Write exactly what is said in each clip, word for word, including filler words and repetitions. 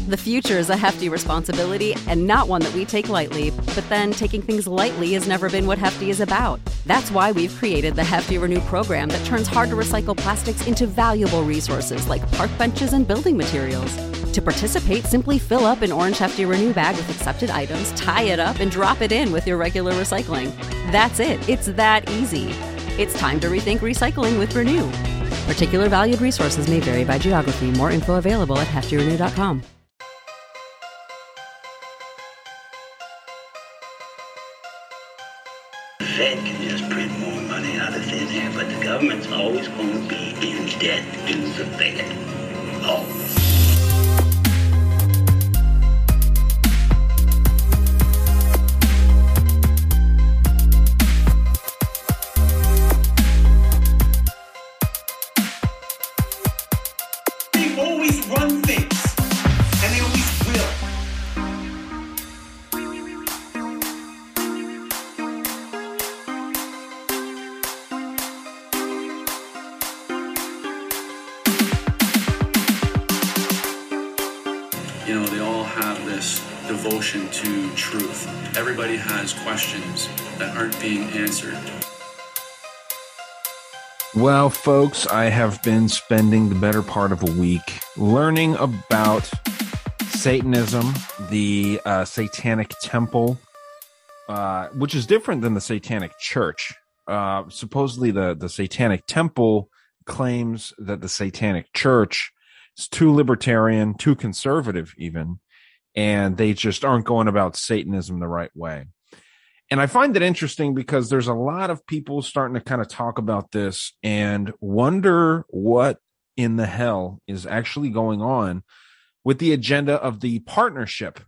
The future is a hefty responsibility and not one that we take lightly. But then taking things lightly has never been what Hefty is about. That's why we've created the Hefty Renew program that turns hard-to-recycle plastics into valuable resources like park benches and building materials. To participate, simply fill up an orange Hefty Renew bag with accepted items, tie it up, and drop it in with your regular recycling. That's it. It's that easy. It's time to rethink recycling with Renew. Particular valued resources may vary by geography. More info available at hefty renew dot com. The Fed can just print more money out of thin air, but the government's always going to be in debt to the Fed. Always. Run things, and they always will. You know, they all have this devotion to truth. Everybody has questions that aren't being answered. Well, folks, I have been spending the better part of a week learning about Satanism, the uh, Satanic Temple, uh, which is different than the Satanic Church. Uh, supposedly, the, the Satanic Temple claims that the Satanic Church is too libertarian, too conservative even, and they just aren't going about Satanism the right way. And I find it interesting because there's a lot of people starting to kind of talk about this and wonder what in the hell is actually going on with the agenda of the partnership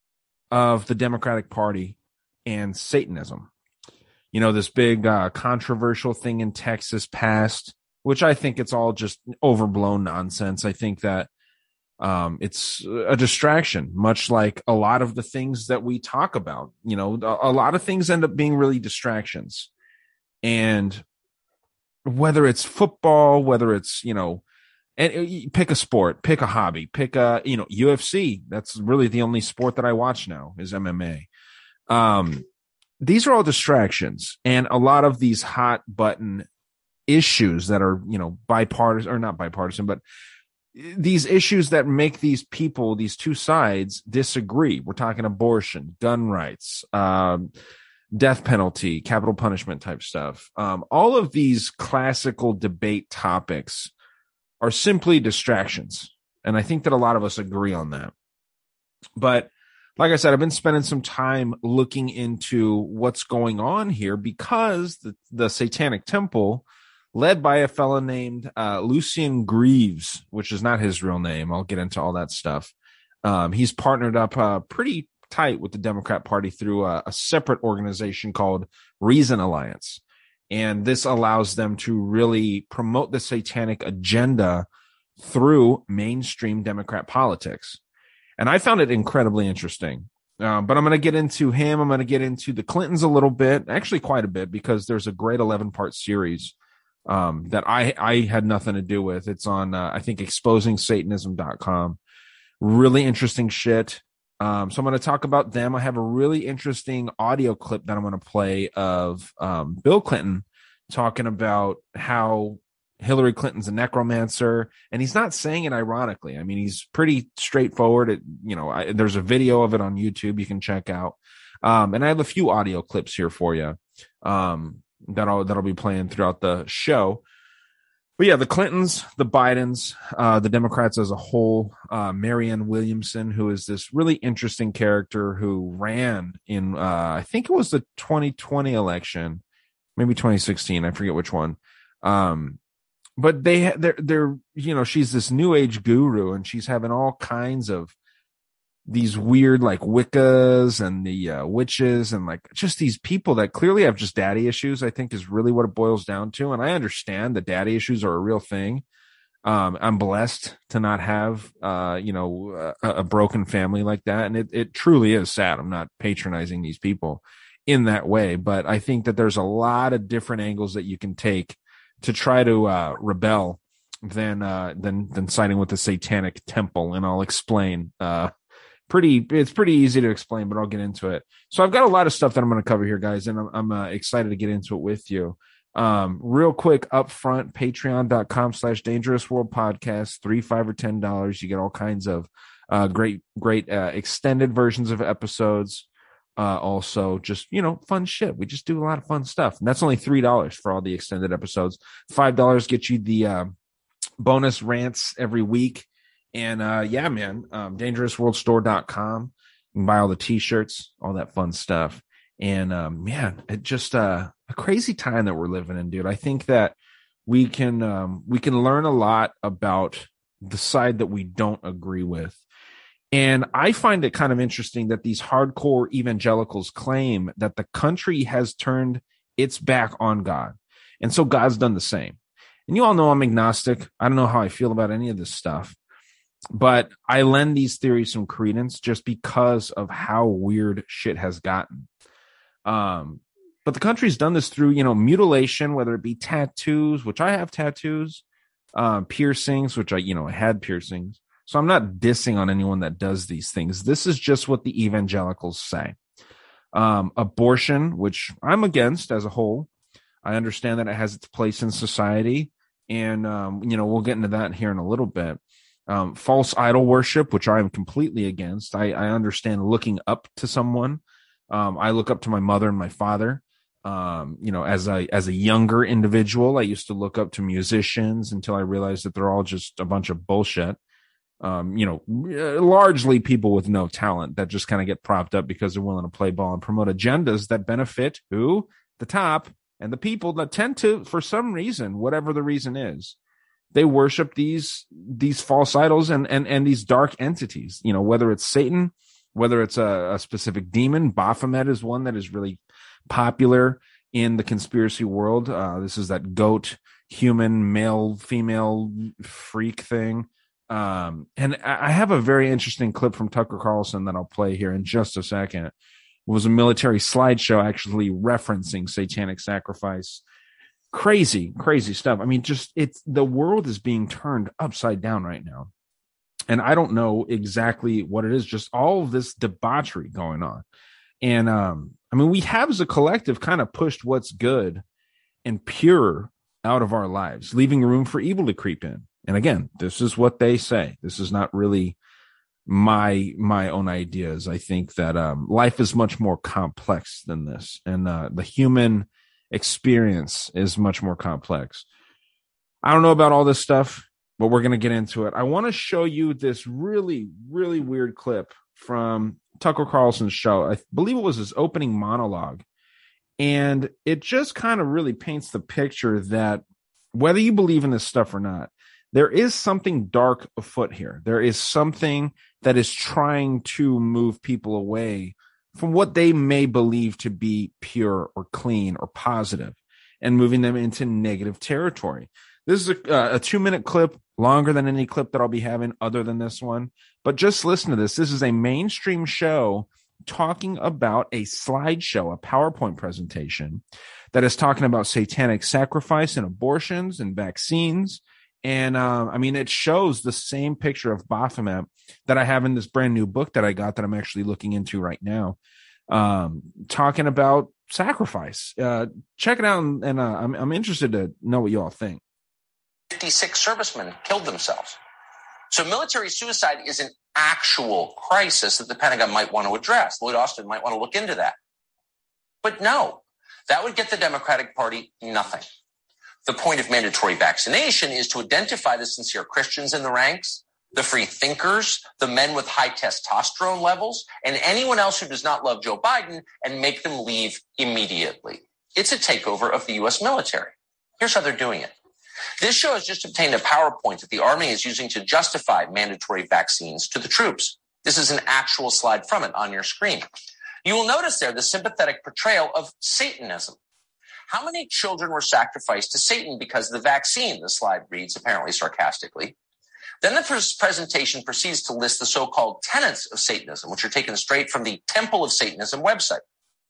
of the Democratic Party and Satanism. You know, this big uh, controversial thing in Texas passed, which I think it's all just overblown nonsense. I think that Um, it's a distraction, much like a lot of the things that we talk about. You know, a, a lot of things end up being really distractions. And whether it's football, whether it's, you know, and pick a sport, pick a hobby, pick a, you know, U F C. That's really the only sport that I watch now is M M A. Um, these are all distractions. And a lot of these hot button issues that are, you know, bipartisan or not bipartisan, but these issues that make these people, these two sides, disagree. We're talking abortion, gun rights, um, death penalty, capital punishment type stuff. Um, all of these classical debate topics are simply distractions. And I think that a lot of us agree on that. But like I said, I've been spending some time looking into what's going on here because the, the Satanic Temple, led by a fellow named uh, Lucien Greaves, which is not his real name. I'll get into all that stuff. Um, he's partnered up uh, pretty tight with the Democrat Party through a, a separate organization called Reason Alliance. And this allows them to really promote the satanic agenda through mainstream Democrat politics. And I found it incredibly interesting. Uh, but I'm going to get into him. I'm going to get into the Clintons a little bit, actually quite a bit, because there's a great eleven part series um, that I, I had nothing to do with. It's on, uh, I think, exposing satanism dot com. Really interesting shit. Um, so I'm going to talk about them. I have a really interesting audio clip that I'm going to play of um, Bill Clinton talking about how Hillary Clinton's a necromancer, and he's not saying it ironically. I mean, he's pretty straightforward. It, you know, I, there's a video of it on YouTube you can check out. Um, and I have a few audio clips here for you. Um, that'll, that'll be playing throughout the show. But yeah, the Clintons, the Bidens, uh, the Democrats as a whole, uh, Marianne Williamson, who is this really interesting character who ran in, uh, I think it was the twenty twenty election, maybe twenty sixteen. I forget which one. Um, but they, they're, they're, you know, she's this new age guru, and she's having all kinds of these weird, like, Wiccas and the uh, witches, and like just these people that clearly have just daddy issues, I think is really what it boils down to. And I understand that daddy issues are a real thing. Um, I'm blessed to not have, uh, you know, a, a broken family like that. And it, it truly is sad. I'm not patronizing these people in that way, but I think that there's a lot of different angles that you can take to try to uh, rebel than uh, than than siding with the Satanic Temple, and I'll explain. Uh, pretty, it's pretty easy to explain, but I'll get into it. So I've got a lot of stuff that I'm going to cover here, guys, and I'm, I'm uh, excited to get into it with you. Um, real quick up front, patreon.com slash dangerous world podcast, three, five, or ten dollars. You get all kinds of uh, great, great uh, extended versions of episodes. Uh, also, just, you know, fun shit. We just do a lot of fun stuff. And that's only three dollars for all the extended episodes. five dollars gets you the uh, bonus rants every week. And uh, yeah, man, um, dangerous world store dot com. You can buy all the t-shirts, all that fun stuff. And um, man, it just uh, a crazy time that we're living in, dude. I think that we can um, we can learn a lot about the side that we don't agree with. And I find it kind of interesting that these hardcore evangelicals claim that the country has turned its back on God. And so God's done the same. And you all know I'm agnostic. I don't know how I feel about any of this stuff. But I lend these theories some credence just because of how weird shit has gotten. Um, but the country's done this through, you know, mutilation, whether it be tattoos, which I have tattoos, uh, piercings, which I, you know, I had piercings. So I'm not dissing on anyone that does these things. This is just what the evangelicals say. Um, abortion, which I'm against as a whole. I understand that it has its place in society. And, um, you know, we'll get into that here in a little bit. Um, false idol worship, which I am completely against. I, I understand looking up to someone. Um, I look up to my mother and my father. Um, you know, as a, as a younger individual, I used to look up to musicians until I realized that they're all just a bunch of bullshit. Um, you know, largely people with no talent that just kind of get propped up because they're willing to play ball and promote agendas that benefit who? The top and the people that tend to, for some reason, whatever the reason is, they worship these, these false idols and, and, and these dark entities, you know, whether it's Satan, whether it's a, a specific demon. Baphomet is one that is really popular in the conspiracy world. Uh, this is that goat, human, male, female freak thing. Um, and I have a very interesting clip from Tucker Carlson that I'll play here in just a second. It was a military slideshow actually referencing satanic sacrifice. Crazy, crazy stuff. I mean, just it's the world is being turned upside down right now. And I don't know exactly what it is, just all of this debauchery going on. And um, I mean, we have as a collective kind of pushed what's good and pure out of our lives, leaving room for evil to creep in. And again, this is what they say. This is not really my my own ideas. I think that um, life is much more complex than this, and uh, the human experience is much more complex. I don't know about all this stuff, but we're going to get into it. I want to show you this really, really weird clip from Tucker Carlson's show. I believe it was his opening monologue, and it just kind of really paints the picture that whether you believe in this stuff or not, there is something dark afoot here. There is something that is trying to move people away from what they may believe to be pure or clean or positive and moving them into negative territory. This is a, uh, a two-minute clip, longer than any clip that I'll be having other than this one. But just listen to this. This is a mainstream show talking about a slideshow, a PowerPoint presentation that is talking about satanic sacrifice and abortions and vaccines. And, uh, I mean, it shows the same picture of Baphomet that I have in this brand new book that I got that I'm actually looking into right now, um, talking about sacrifice. Uh, check it out, and, and uh, I'm, I'm interested to know what you all think. fifty-six servicemen killed themselves. So military suicide is an actual crisis that the Pentagon might want to address. Lloyd Austin might want to look into that. But no, that would get the Democratic Party nothing. The point of mandatory vaccination is to identify the sincere Christians in the ranks, the free thinkers, the men with high testosterone levels, and anyone else who does not love Joe Biden, and make them leave immediately. It's a takeover of the U S military. Here's how they're doing it. This show has just obtained a PowerPoint that the Army is using to justify mandatory vaccines to the troops. This is an actual slide from it on your screen. You will notice there the sympathetic portrayal of Satanism. How many children were sacrificed to Satan because of the vaccine? The slide reads, apparently sarcastically. Then the presentation proceeds to list the so-called tenets of Satanism, which are taken straight from the Temple of Satanism website.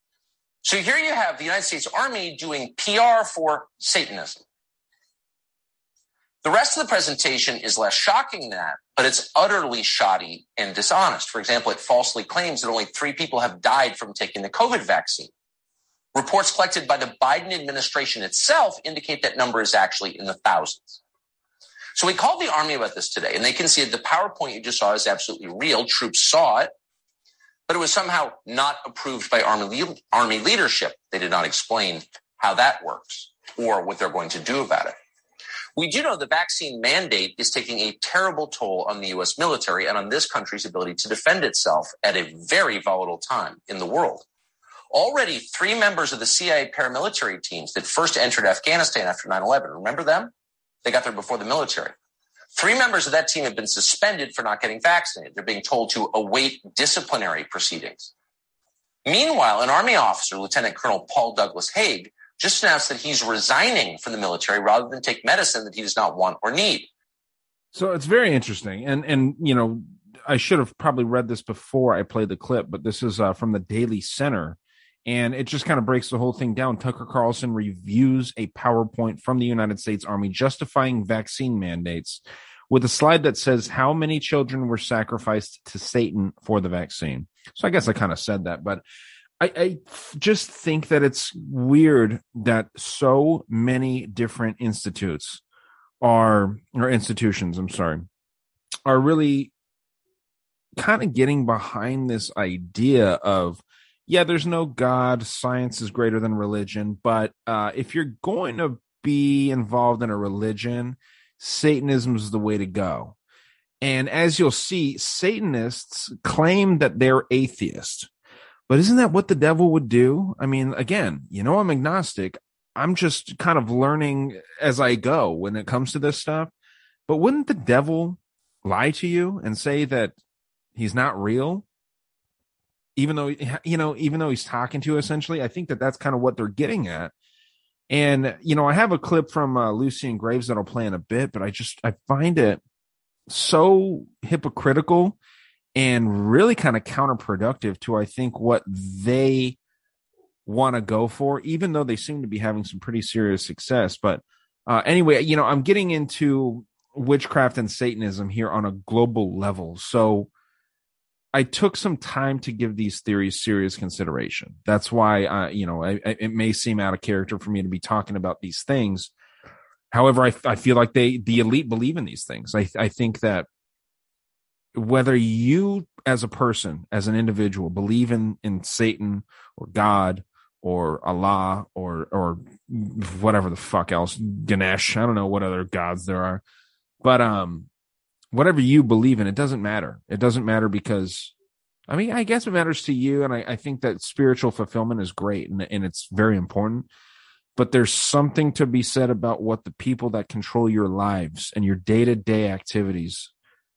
So here you have the United States Army doing P R for Satanism. The rest of the presentation is less shocking than that, but it's utterly shoddy and dishonest. For example, it falsely claims that only three people have died from taking the COVID vaccine. Reports collected by the Biden administration itself indicate that number is actually in the thousands. So we called the Army about this today, and they conceded the PowerPoint you just saw is absolutely real. Troops saw it, but it was somehow not approved by Army, le- Army leadership. They did not explain how that works or what they're going to do about it. We do know the vaccine mandate is taking a terrible toll on the U S military and on this country's ability to defend itself at a very volatile time in the world. Already, three members of the C I A paramilitary teams that first entered Afghanistan after nine eleven, remember them? They got there before the military. Three members of that team have been suspended for not getting vaccinated. They're being told to await disciplinary proceedings. Meanwhile, an Army officer, Lieutenant Colonel Paul Douglas Haig, just announced that he's resigning from the military rather than take medicine that he does not want or need. So it's very interesting. And, and you know, I should have probably read this before I played the clip, but this is uh, from the Daily Center. And it just kind of breaks the whole thing down. Tucker Carlson reviews a PowerPoint from the United States Army justifying vaccine mandates with a slide that says how many children were sacrificed to Satan for the vaccine. So I guess I kind of said that, but I, I just think that it's weird that so many different institutes are, or institutions, I'm sorry, are really kind of getting behind this idea of, yeah, there's no God, science is greater than religion, but uh, if you're going to be involved in a religion, Satanism is the way to go. And as you'll see, Satanists claim that they're atheist. But isn't that what the devil would do? I mean, again, you know, I'm agnostic. I'm just kind of learning as I go when it comes to this stuff. But wouldn't the devil lie to you and say that he's not real? Even though, you know, even though he's talking to you, essentially, I think that that's kind of what they're getting at. And, you know, I have a clip from uh, Lucien Graves that I'll play in a bit, but I just, I find it so hypocritical and really kind of counterproductive to, I think, what they want to go for, even though they seem to be having some pretty serious success. But uh, anyway, you know, I'm getting into witchcraft and Satanism here on a global level. So I took some time to give these theories serious consideration. That's why, uh, you know, I, I, it may seem out of character for me to be talking about these things. However, I, I feel like they, the elite believe in these things. I, I think that whether you as a person, as an individual, believe in, in Satan or God or Allah or, or whatever the fuck else, Ganesh, I don't know what other gods there are, but, um, whatever you believe in, it doesn't matter. It doesn't matter because, I mean, I guess it matters to you. And I, I think that spiritual fulfillment is great and, and it's very important. But there's something to be said about what the people that control your lives and your day-to-day activities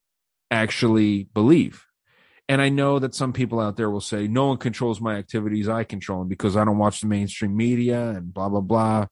actually believe. And I know that some people out there will say, no one controls my activities, I control them because I don't watch the mainstream media and blah, blah, blah.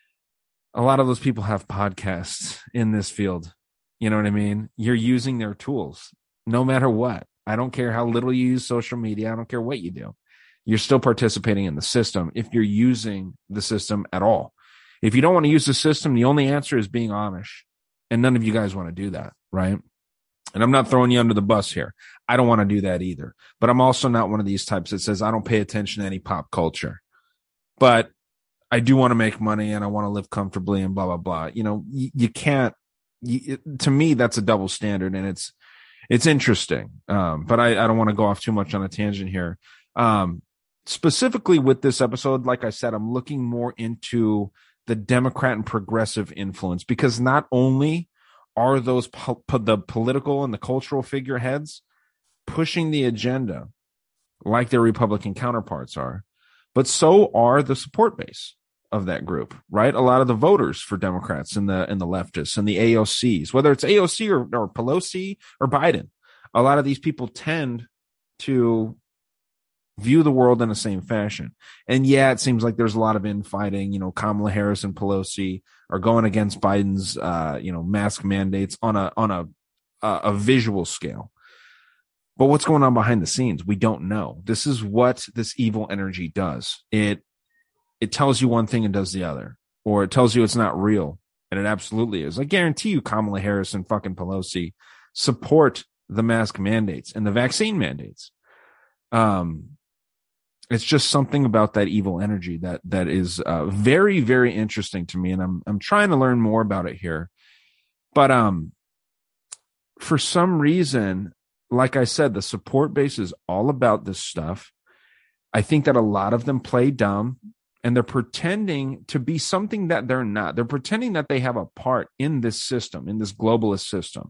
A lot of those people have podcasts in this field. You know what I mean? You're using their tools no matter what. I don't care how little you use social media. I don't care what you do. You're still participating in the system if you're using the system at all. If you don't want to use the system, the only answer is being Amish. And none of you guys want to do that, right? And I'm not throwing you under the bus here. I don't want to do that either. But I'm also not one of these types that says I don't pay attention to any pop culture. But I do want to make money and I want to live comfortably and blah, blah, blah. You know, you, you can't. You, to me, that's a double standard, and it's it's interesting. Um, but I, I don't want to go off too much on a tangent here. Um, specifically with this episode, like I said, I'm looking more into the Democrat and progressive influence because not only are those po- po- the political and the cultural figureheads pushing the agenda like their Republican counterparts are, but so are the support base of that group, right? A lot of the voters for Democrats and the and the leftists and the A O Cs, whether it's A O C or, or Pelosi or Biden, a lot of these people tend to view the world in the same fashion. And yeah, it seems like there's a lot of infighting. You know, Kamala Harris and Pelosi are going against Biden's, uh, you know, mask mandates on a on a a, a visual scale. But what's going on behind the scenes? We don't know. This is what this evil energy does. It It tells you one thing and does the other, or it tells you it's not real And it absolutely is. I guarantee you Kamala Harris and fucking Pelosi support the mask mandates and the vaccine mandates. Um, it's just something about that evil energy that that is uh, very, very interesting to me, and I'm I'm trying to learn more about it here. But um, for some reason, like I said, the support base is all about this stuff. I think that a lot of them play dumb, and they're pretending to be something that they're not. They're pretending that they have a part in this system, in this globalist system.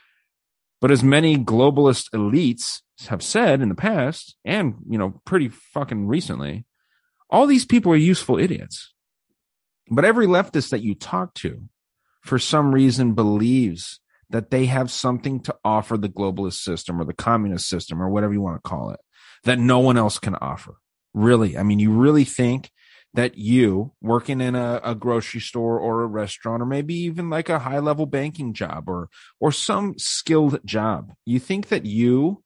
But as many globalist elites have said in the past, and, you know, pretty fucking recently, all these people are useful idiots. But every leftist that you talk to, for some reason, believes that they have something to offer the globalist system or the communist system or whatever you want to call it, that no one else can offer. Really? I mean, you really think that you working in a, a grocery store or a restaurant, or maybe even like a high level banking job or, or some skilled job, you think that you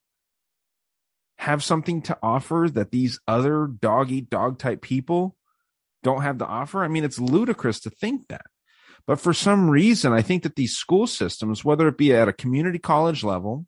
have something to offer that these other dog eat dog type people don't have to offer? I mean, it's ludicrous to think that. But for some reason, I think that these school systems, whether it be at a community college level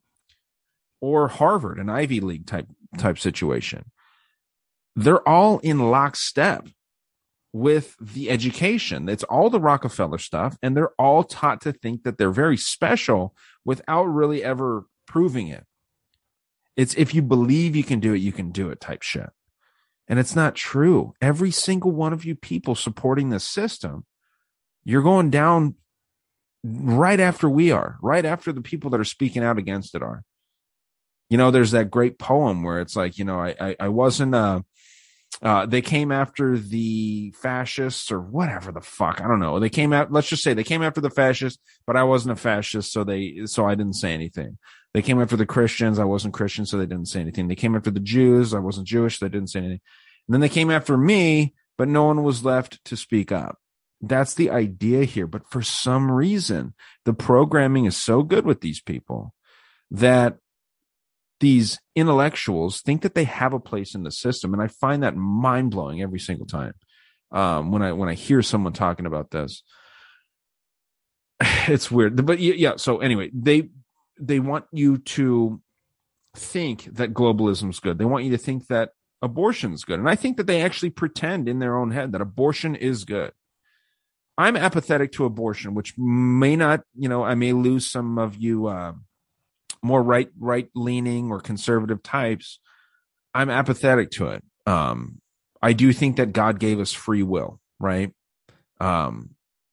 or Harvard, an Ivy League type, type situation, they're all in lockstep with the education. It's all the Rockefeller stuff, and they're all taught to think that they're very special without really ever proving it. It's if you believe you can do it, you can do it type shit. And it's not true. Every single one of you people supporting this system, you're going down right after we are, right after the people that are speaking out against it are. You know, there's that great poem where it's like, you know, I I, I wasn't uh Uh, they came after the fascists or whatever the fuck. I don't know. They came out. Let's just say they came after the fascists, but I wasn't a fascist. So they, so I didn't say anything. They came after the Christians. I wasn't Christian. So they didn't say anything. They came after the Jews. I wasn't Jewish. So they didn't say anything. And then they came after me, but no one was left to speak up. That's the idea here. But for some reason, the programming is so good with these people that these intellectuals think that they have a place in the system. And I find that mind blowing every single time. Um, when I, when I hear someone talking about this, it's weird, but yeah. So anyway, they, they want you to think that globalism is good. They want you to think that abortion is good. And I think that they actually pretend in their own head that abortion is good. I'm apathetic to abortion, which may not, you know, I may lose some of you, uh, more right, right leaning or conservative types. I'm apathetic to it. Um, I do think that God gave us free will, right? Um,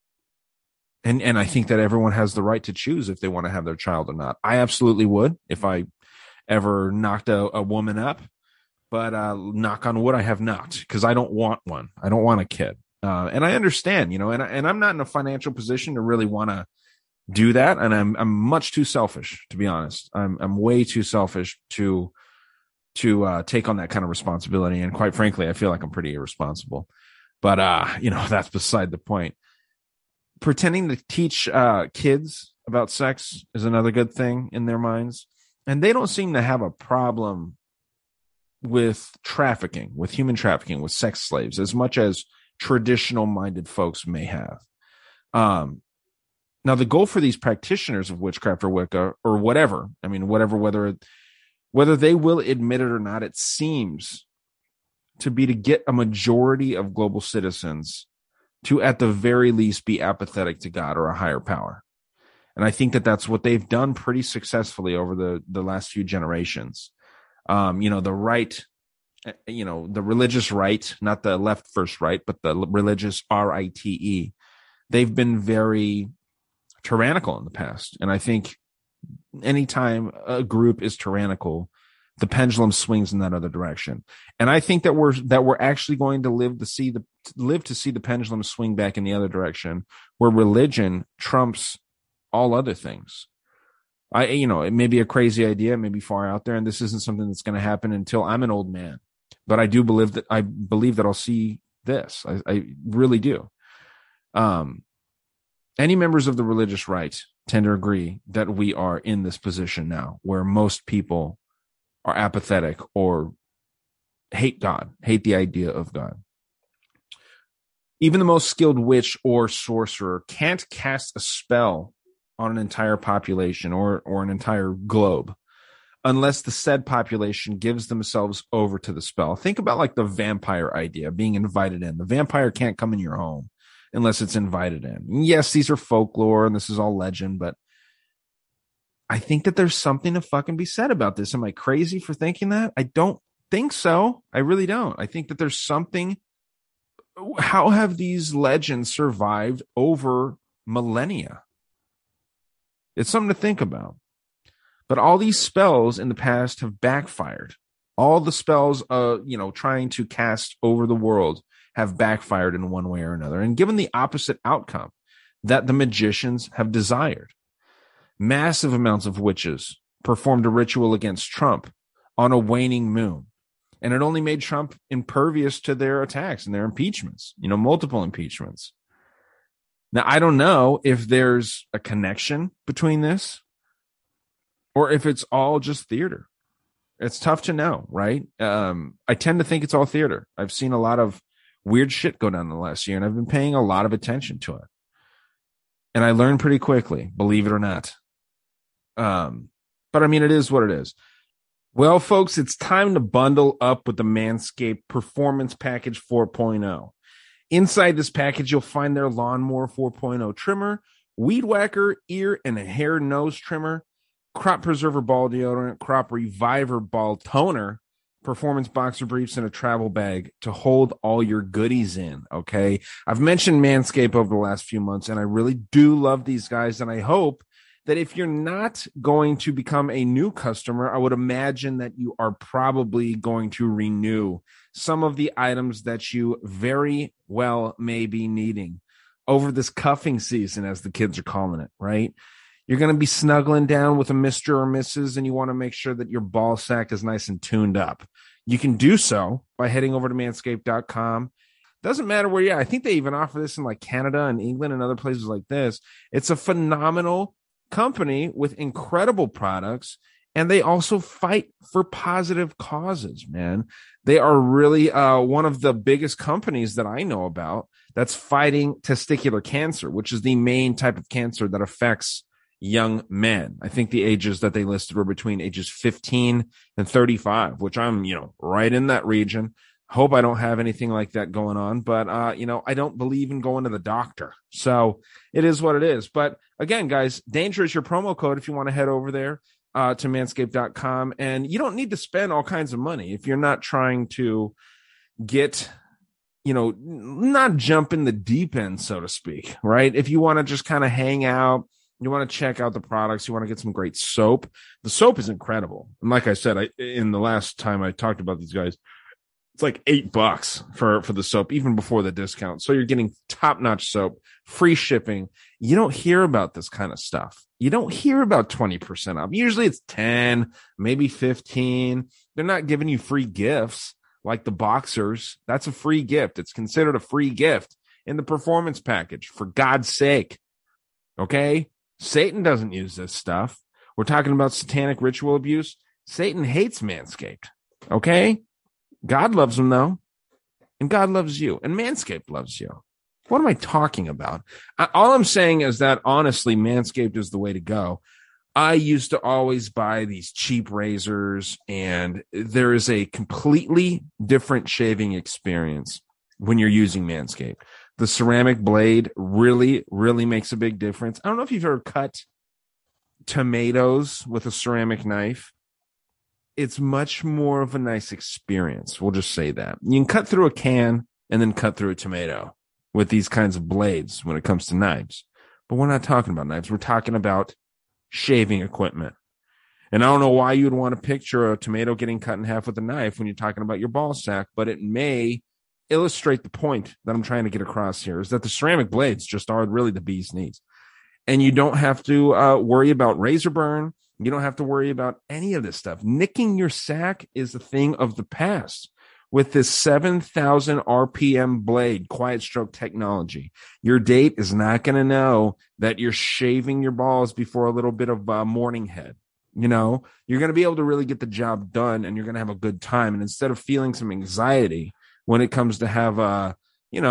and, and I think that everyone has the right to choose if they want to have their child or not. I absolutely would if I ever knocked a, a woman up, but, uh, knock on wood, I have not, because I don't want one. I don't want a kid. Uh, and I understand, you know, and, and I'm not in a financial position to really want to do that, and I'm I'm much too selfish, to be honest. I'm I'm way too selfish to to uh, take on that kind of responsibility, and quite frankly, I feel like I'm pretty irresponsible. But uh, you know, that's beside the point. Pretending to teach uh, kids about sex is another good thing in their minds, and they don't seem to have a problem with trafficking, with human trafficking, with sex slaves, as much as traditional-minded folks may have. Um. Now, the goal for these practitioners of witchcraft or Wicca or whatever, I mean, whatever, whether whether they will admit it or not, it seems to be to get a majority of global citizens to, at the very least, be apathetic to God or a higher power. And I think that that's what they've done pretty successfully over the, the last few generations. Um, you know, the right, you know, the religious right, not the left first right, but the religious R I T E, they've been very tyrannical in the past. And I think anytime a group is tyrannical, the pendulum swings in that other direction. And I think that we're, that we're actually going to live to see the, live to see the pendulum swing back in the other direction, where religion trumps all other things. I, you know, it may be a crazy idea, it may be far out there, and this isn't something that's going to happen until I'm an old man. But I do believe that, I believe that I'll see this. I, I really do. Um, Any members of the religious right tend to agree that we are in this position now where most people are apathetic or hate God, hate the idea of God. Even the most skilled witch or sorcerer can't cast a spell on an entire population or, or an entire globe unless the said population gives themselves over to the spell. Think about like the vampire idea, being invited in. The vampire can't come in your home unless it's invited in. Yes, these are folklore and this is all legend, but I think that there's something to fucking be said about this. Am I crazy for thinking that? I don't think so. I really don't. I think that there's something. How have these legends survived over millennia? It's something to think about. But all these spells in the past have backfired. All the spells, uh, you know, trying to cast over the world have backfired in one way or another and given the opposite outcome that the magicians have desired. Massive amounts of witches performed a ritual against Trump on a waning moon. And it only made Trump impervious to their attacks and their impeachments, you know, multiple impeachments. Now, I don't know if there's a connection between this or if it's all just theater. It's tough to know, right? Um, I tend to think it's all theater. I've seen a lot of weird shit go down in the last year, and I've been paying a lot of attention to it. And I learned pretty quickly, believe it or not. Um, but I mean, it is what it is. Well, folks, it's time to bundle up with the Manscaped Performance Package four point oh. Inside this package, you'll find their Lawnmower four point oh trimmer, Weed Whacker, ear and hair nose trimmer, Crop Preserver ball deodorant, Crop Reviver ball toner, performance boxer briefs, and a travel bag to hold all your goodies in, okay? I've mentioned Manscaped over the last few months, and I really do love these guys, and I hope that if you're not going to become a new customer, I would imagine that you are probably going to renew some of the items that you very well may be needing over this cuffing season, as the kids are calling it, right? You're going to be snuggling down with a Mister or Missus and you want to make sure that your ball sack is nice and tuned up. You can do so by heading over to manscaped dot com. Doesn't matter where you're at. I think they even offer this in like Canada and England and other places like this. It's a phenomenal company with incredible products, and they also fight for positive causes, man. They are really uh, one of the biggest companies that I know about that's fighting testicular cancer, which is the main type of cancer that affects young men. I think the ages that they listed were between ages fifteen and thirty-five, which I'm, you know, right in that region. Hope I don't have anything like that going on, but, uh, you know, I don't believe in going to the doctor. So it is what it is. But again, guys, Danger is your promo code if you want to head over there uh, to manscaped dot com. And you don't need to spend all kinds of money if you're not trying to get, you know, not jump in the deep end, so to speak, right? If you want to just kind of hang out, you want to check out the products, you want to get some great soap. The soap is incredible. And like I said, I, in the last time I talked about these guys, it's like eight bucks for, for the soap, even before the discount. So you're getting top-notch soap, free shipping. You don't hear about this kind of stuff. You don't hear about twenty percent off. Usually it's ten, maybe fifteen. They're not giving you free gifts like the boxers. That's a free gift. It's considered a free gift in the performance package, for God's sake. Okay? Satan doesn't use this stuff. We're talking about satanic ritual abuse. Satan hates Manscaped. Okay? God loves them, though, and God loves you, and Manscaped loves you. What am I talking about? I, all I'm saying is that, honestly, Manscaped is the way to go. I used to always buy these cheap razors, and there is a completely different shaving experience when you're using Manscaped. The ceramic blade really, really makes a big difference. I don't know if you've ever cut tomatoes with a ceramic knife. It's much more of a nice experience. We'll just say that. You can cut through a can and then cut through a tomato with these kinds of blades when it comes to knives. But we're not talking about knives. We're talking about shaving equipment. And I don't know why you would want to picture a tomato getting cut in half with a knife when you're talking about your ball sack, but it may illustrate the point that I'm trying to get across here, is that the ceramic blades just are really the bee's knees. And you don't have to uh, worry about razor burn. You don't have to worry about any of this stuff. Nicking your sack is a thing of the past. With this seven thousand R P M blade, quiet stroke technology, your date is not going to know that you're shaving your balls before a little bit of uh, morning head. You know, you're going to be able to really get the job done, and you're going to have a good time. And instead of feeling some anxiety when it comes to have, uh, you know,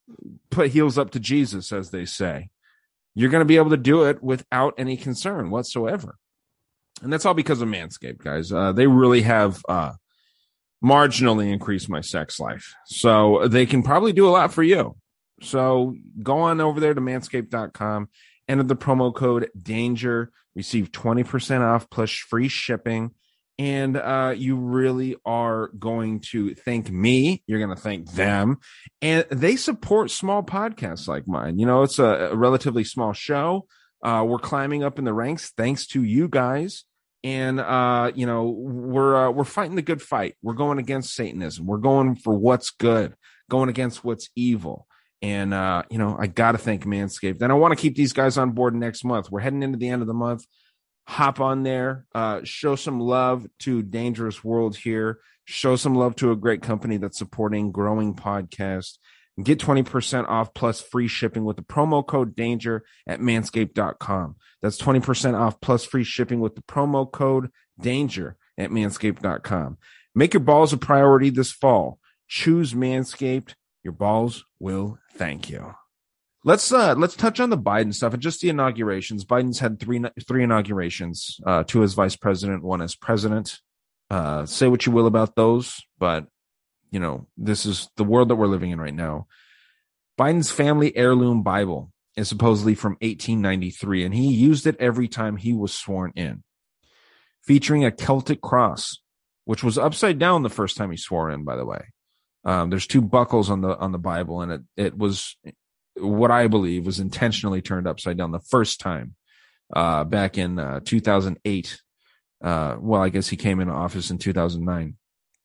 put heels up to Jesus, as they say. You're going to be able to do it without any concern whatsoever. And that's all because of Manscaped, guys. Uh, they really have uh, marginally increased my sex life. So they can probably do a lot for you. So go on over there to manscaped dot com, enter the promo code DANGER, receive twenty percent off plus free shipping. And uh, you really are going to thank me. You're going to thank them. And they support small podcasts like mine. You know, it's a, a relatively small show. Uh, we're climbing up in the ranks thanks to you guys. And, uh, you know, we're uh, we're fighting the good fight. We're going against Satanism. We're going for what's good, going against what's evil. And, uh, you know, I got to thank Manscaped. And I want to keep these guys on board next month. We're heading into the end of the month. Hop on there, uh, show some love to Dangerous World here. Show some love to a great company that's supporting growing podcasts. Get twenty percent off plus free shipping with the promo code DANGER at manscaped dot com. That's twenty percent off plus free shipping with the promo code DANGER at manscaped dot com. Make your balls a priority this fall. Choose Manscaped. Your balls will thank you. Let's uh, let's touch on the Biden stuff and just the inaugurations. Biden's had three three inaugurations, uh, two as vice president, one as president. Uh, say what you will about those, but you know, this is the world that we're living in right now. Biden's family heirloom Bible is supposedly from eighteen ninety-three, and he used it every time he was sworn in, featuring a Celtic cross, which was upside down the first time he swore in, by the way. Um, there's two buckles on the on the Bible, and it it was what I believe was intentionally turned upside down the first time uh, back in uh, two thousand eight. Uh, well, I guess he came into office in two thousand nine,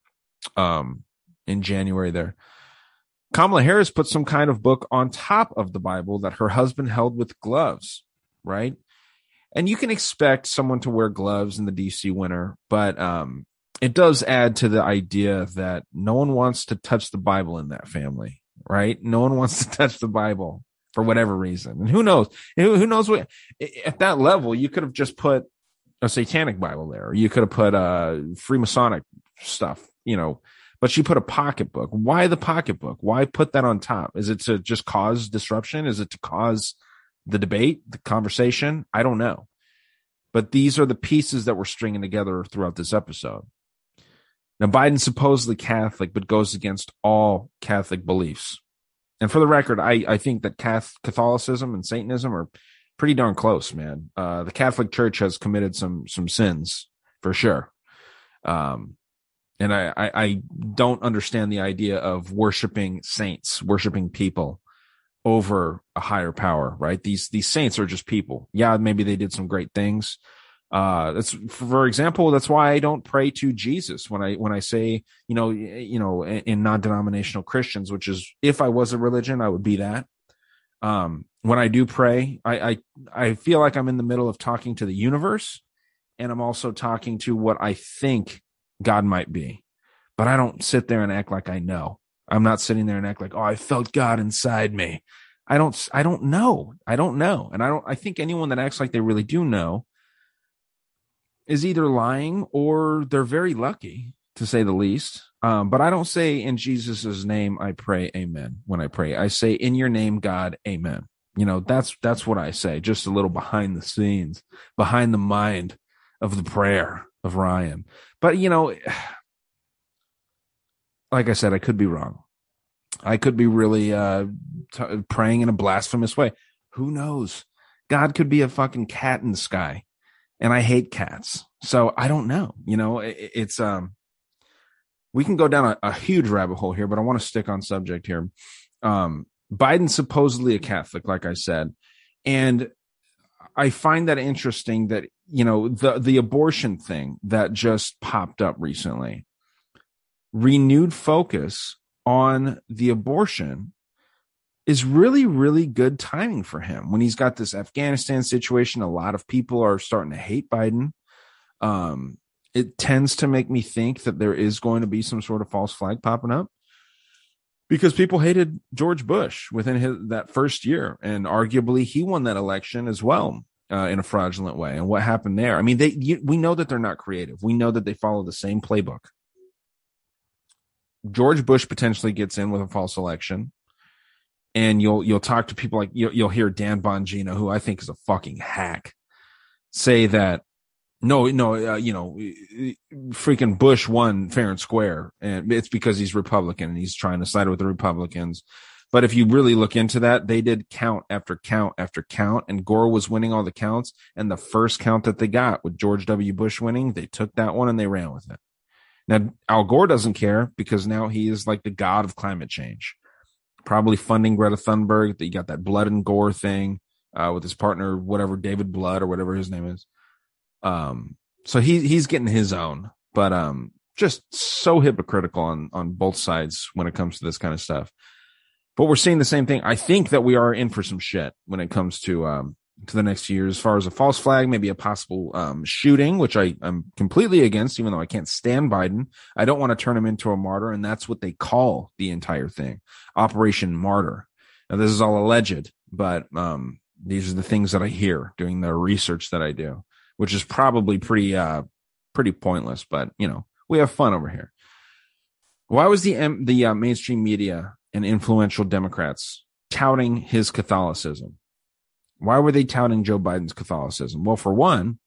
um, in January there. Kamala Harris put some kind of book on top of the Bible that her husband held with gloves, right? And you can expect someone to wear gloves in the D C winter, but um, it does add to the idea that no one wants to touch the Bible in that family, right? No one wants to touch the Bible for whatever reason. And who knows? Who knows what? At that level, you could have just put a satanic Bible there. Or you could have put uh, Freemasonic stuff, you know. But she put a pocketbook. Why the pocketbook? Why put that on top? Is it to just cause disruption? Is it to cause the debate, the conversation? I don't know. But these are the pieces that we're stringing together throughout this episode. Now, Biden's supposedly Catholic, but goes against all Catholic beliefs. And for the record, I, I think that Catholicism and Satanism are pretty darn close, man. Uh, the Catholic Church has committed some some sins, for sure. Um And I, I, I don't understand the idea of worshiping saints, worshiping people over a higher power, right? These these saints are just people. Yeah, maybe they did some great things. Uh, that's for example, that's why I don't pray to Jesus when I when I say, you know, you know, in, in non-denominational Christians, which is if I was a religion, I would be that. Um, when I do pray, I, I I feel like I'm in the middle of talking to the universe, and I'm also talking to what I think God might be, but I don't sit there and act like I know. I'm not sitting there and act like, oh, I felt God inside me. I don't, I don't know. I don't know. And I don't, I think anyone that acts like they really do know is either lying or they're very lucky, to say the least. Um, but I don't say in Jesus's name, I pray, amen. When I pray, I say in your name, God, amen. You know, that's, that's what I say. Just a little behind the scenes, behind the mind of the prayer of Ryan. But, you know, like I said, I could be wrong. I could be really uh, t- praying in a blasphemous way. Who knows? God could be a fucking cat in the sky, and I hate cats. So I don't know. You know, it, it's um, we can go down a, a huge rabbit hole here, but I want to stick on subject here. Um, Biden's supposedly a Catholic, like I said, and I find that interesting that, you know, the, the abortion thing that just popped up recently, renewed focus on the abortion is really, really good timing for him. When he's got this Afghanistan situation, a lot of people are starting to hate Biden. Um, it tends to make me think that there is going to be some sort of false flag popping up because people hated George Bush within his, that first year. And arguably he won that election as well. Uh, in a fraudulent way. And what happened there? I mean, they you, we know that they're not creative. We know that they follow the same playbook. George Bush potentially gets in with a false election. and you'll you'll talk to people like you'll, you'll hear Dan Bongino, who I think is a fucking hack, say that no, no, uh, you know, freaking Bush won fair and square, and it's because he's Republican and he's trying to side with the Republicans. But if you really look into that, they did count after count after count, and Gore was winning all the counts. And the first count that they got with George W. Bush winning, they took that one and they ran with it. Now, Al Gore doesn't care because now he is like the god of climate change, probably funding Greta Thunberg. You got that Blood and Gore thing uh, with his partner, whatever, David Blood or whatever his name is. Um, so he he's getting his own, but um, just so hypocritical on on both sides when it comes to this kind of stuff. But we're seeing the same thing. I think that we are in for some shit when it comes to um to the next year, as far as a false flag, maybe a possible um shooting, which I, I'm completely against, even though I can't stand Biden. I don't want to turn him into a martyr, and that's what they call the entire thing, Operation Martyr. Now, this is all alleged, but um these are the things that I hear doing the research that I do, which is probably pretty uh pretty pointless, but you know, we have fun over here. Why was the um, the uh, mainstream media and influential Democrats touting his Catholicism? Why were they touting Joe Biden's Catholicism? Well, for one,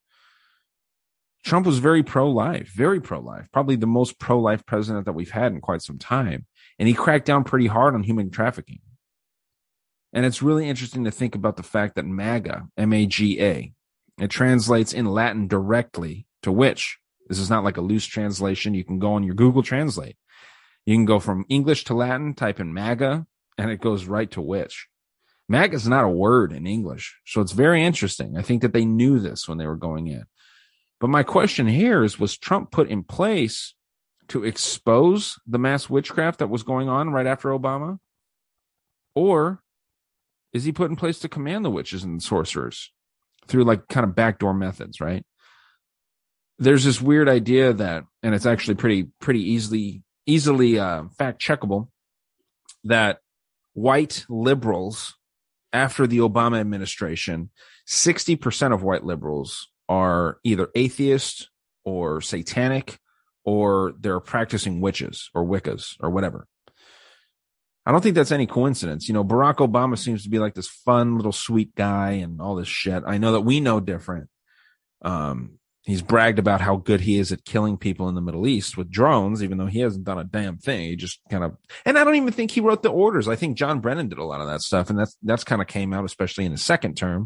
Trump was very pro-life, very pro-life, probably the most pro-life president that we've had in quite some time. And he cracked down pretty hard on human trafficking. And it's really interesting to think about the fact that MAGA, M A G A, it translates in Latin directly to witch. This is not like a loose translation. You can go on your Google Translate. You can go from English to Latin, type in MAGA, and it goes right to witch. MAGA is not a word in English, so it's very interesting. I think that they knew this when they were going in. But my question here is, was Trump put in place to expose the mass witchcraft that was going on right after Obama? Or is he put in place to command the witches and sorcerers through like kind of backdoor methods, right? There's this weird idea that, and it's actually pretty, pretty easily easily uh, fact checkable, that white liberals after the Obama administration, sixty percent of white liberals are either atheist or satanic, or they're practicing witches or Wiccas or whatever. I don't think that's any coincidence. You know, Barack Obama seems to be like this fun little sweet guy and all this shit. I know that we know different. Um, He's bragged about how good he is at killing people in the Middle East with drones, even though he hasn't done a damn thing. He just kind of, and I don't even think he wrote the orders. I think John Brennan did a lot of that stuff, and that's that's kind of came out, especially in his second term.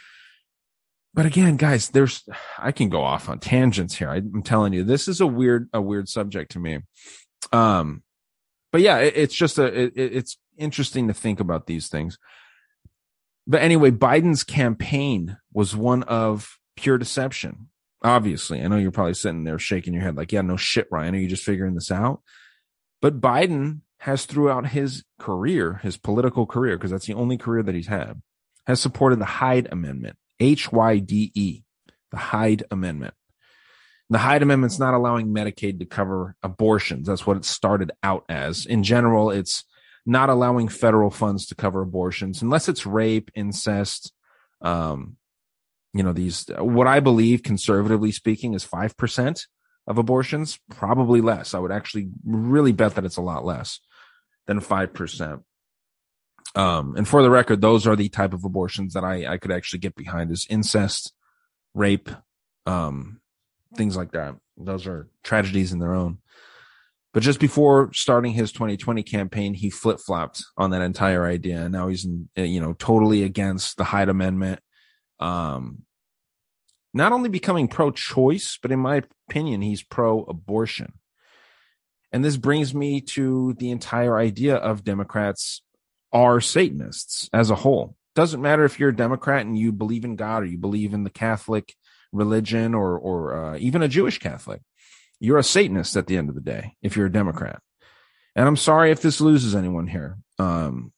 But again, guys, there's, I can go off on tangents here. I, I'm telling you, this is a weird, a weird subject to me. Um, but yeah, it, it's just a, it, it's interesting to think about these things. But anyway, Biden's campaign was one of pure deception. Obviously, I know you're probably sitting there shaking your head like, yeah, no shit, Ryan. Are you just figuring this out? But Biden has throughout his career, his political career, because that's the only career that he's had, has supported the Hyde Amendment, H Y D E, the Hyde Amendment. The Hyde Amendment's not allowing Medicaid to cover abortions. That's what it started out as. In general, it's not allowing federal funds to cover abortions unless it's rape, incest, um, you know, these, what I believe, conservatively speaking, is five percent of abortions, probably less. I would actually really bet that it's a lot less than five percent. Um, and for the record, those are the type of abortions that I, I could actually get behind, is incest, rape, um, things like that. Those are tragedies in their own. But just before starting his twenty twenty campaign, he flip-flopped on that entire idea. And now he's, you know, totally against the Hyde Amendment. Um, not only becoming pro-choice, but in my opinion, he's pro-abortion. And this brings me to the entire idea of Democrats are Satanists as a whole. Doesn't matter if you're a Democrat and you believe in God, or you believe in the Catholic religion, or, or uh, even a Jewish Catholic. You're a Satanist at the end of the day if you're a Democrat. And I'm sorry if this loses anyone here. Um,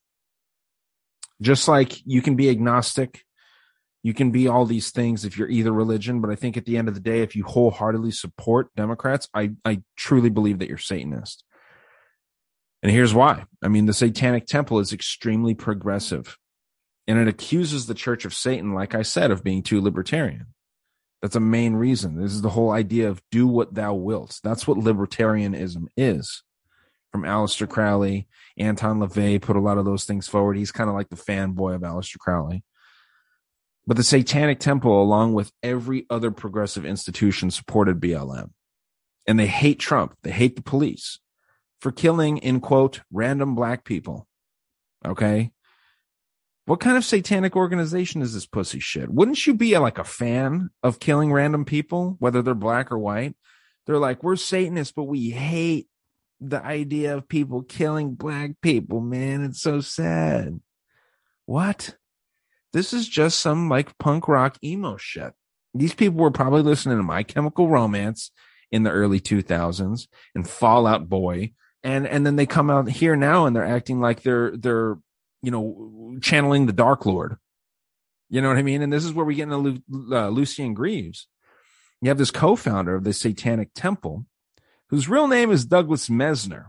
just like you can be agnostic, you can be all these things if you're either religion, but I think at the end of the day, if you wholeheartedly support Democrats, I, I truly believe that you're Satanist. And here's why. I mean, the Satanic Temple is extremely progressive, and it accuses the Church of Satan, like I said, of being too libertarian. That's a main reason. This is the whole idea of do what thou wilt. That's what libertarianism is. from Aleister Crowley. Anton LaVey put a lot of those things forward. He's kind of like the fanboy of Aleister Crowley. But the Satanic Temple, along with every other progressive institution, supported B L M. And they hate Trump. They hate the police for killing, in quote, random black people. Okay? What kind of satanic organization is this pussy shit? Wouldn't you be a, like a fan of killing random people, whether they're black or white? They're like, we're Satanists, but we hate the idea of people killing black people, man. It's so sad. What? This is just some like punk rock emo shit. These people were probably listening to My Chemical Romance in the early two thousands and Fall Out Boy. And, and then they come out here now and they're acting like they're, they're, you know, channeling the Dark Lord. You know what I mean? And this is where we get into Lu- uh, Lucien Greaves. You have this co-founder of the Satanic Temple, whose real name is Douglas Mesner.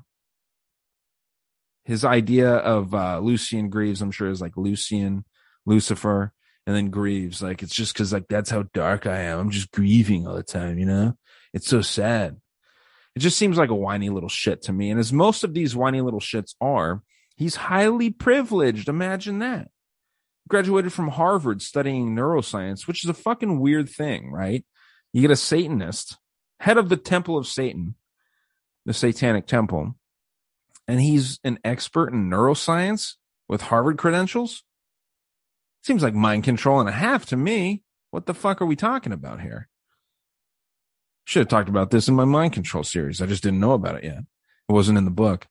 His idea of uh, Lucien Greaves, I'm sure, is like Lucian, Lucifer, and then Greaves. Like, it's just because, like, that's how dark I am. I'm just grieving all the time, you know? It's so sad. It just seems like a whiny little shit to me. And as most of these whiny little shits are, he's highly privileged. Imagine that. Graduated from Harvard studying neuroscience, which is a fucking weird thing, right? You get a Satanist, head of the Temple of Satan, the Satanic Temple, and he's an expert in neuroscience with Harvard credentials? Seems like mind control and a half to me. What the fuck are we talking about here? Should have talked about this in my mind control series. I just didn't know about it yet. It wasn't in the book.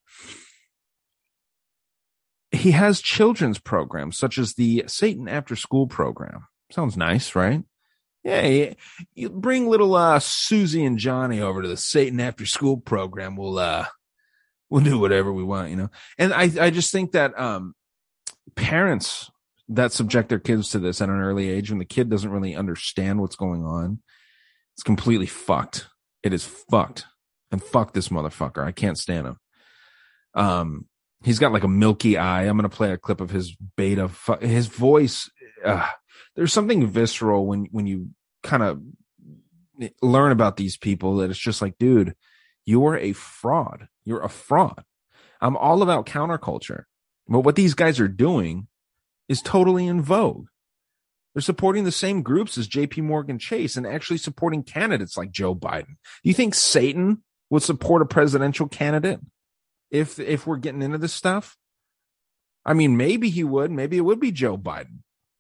He has children's programs such as the Satan After School program. Sounds nice, right? Yeah, you, you bring little uh, Susie and Johnny over to the Satan After School program. We'll uh, we'll do whatever we want, you know. And I I just think that um, parents that subject their kids to this at an early age, when the kid doesn't really understand what's going on, it's completely fucked. It is fucked. And fuck this motherfucker. I can't stand him. Um, he's got like a milky eye. I'm gonna play a clip of his beta. Fu- his voice. Uh, there's something visceral when when you kind of learn about these people that it's just like, dude, you are a fraud. You're a fraud. I'm all about counterculture, but what these guys are doing is totally in vogue. They're supporting the same groups as J P Morgan Chase and actually supporting candidates like Joe Biden. Do you think Satan would support a presidential candidate if if we're getting into this stuff? I mean, maybe he would. Maybe it would be Joe Biden.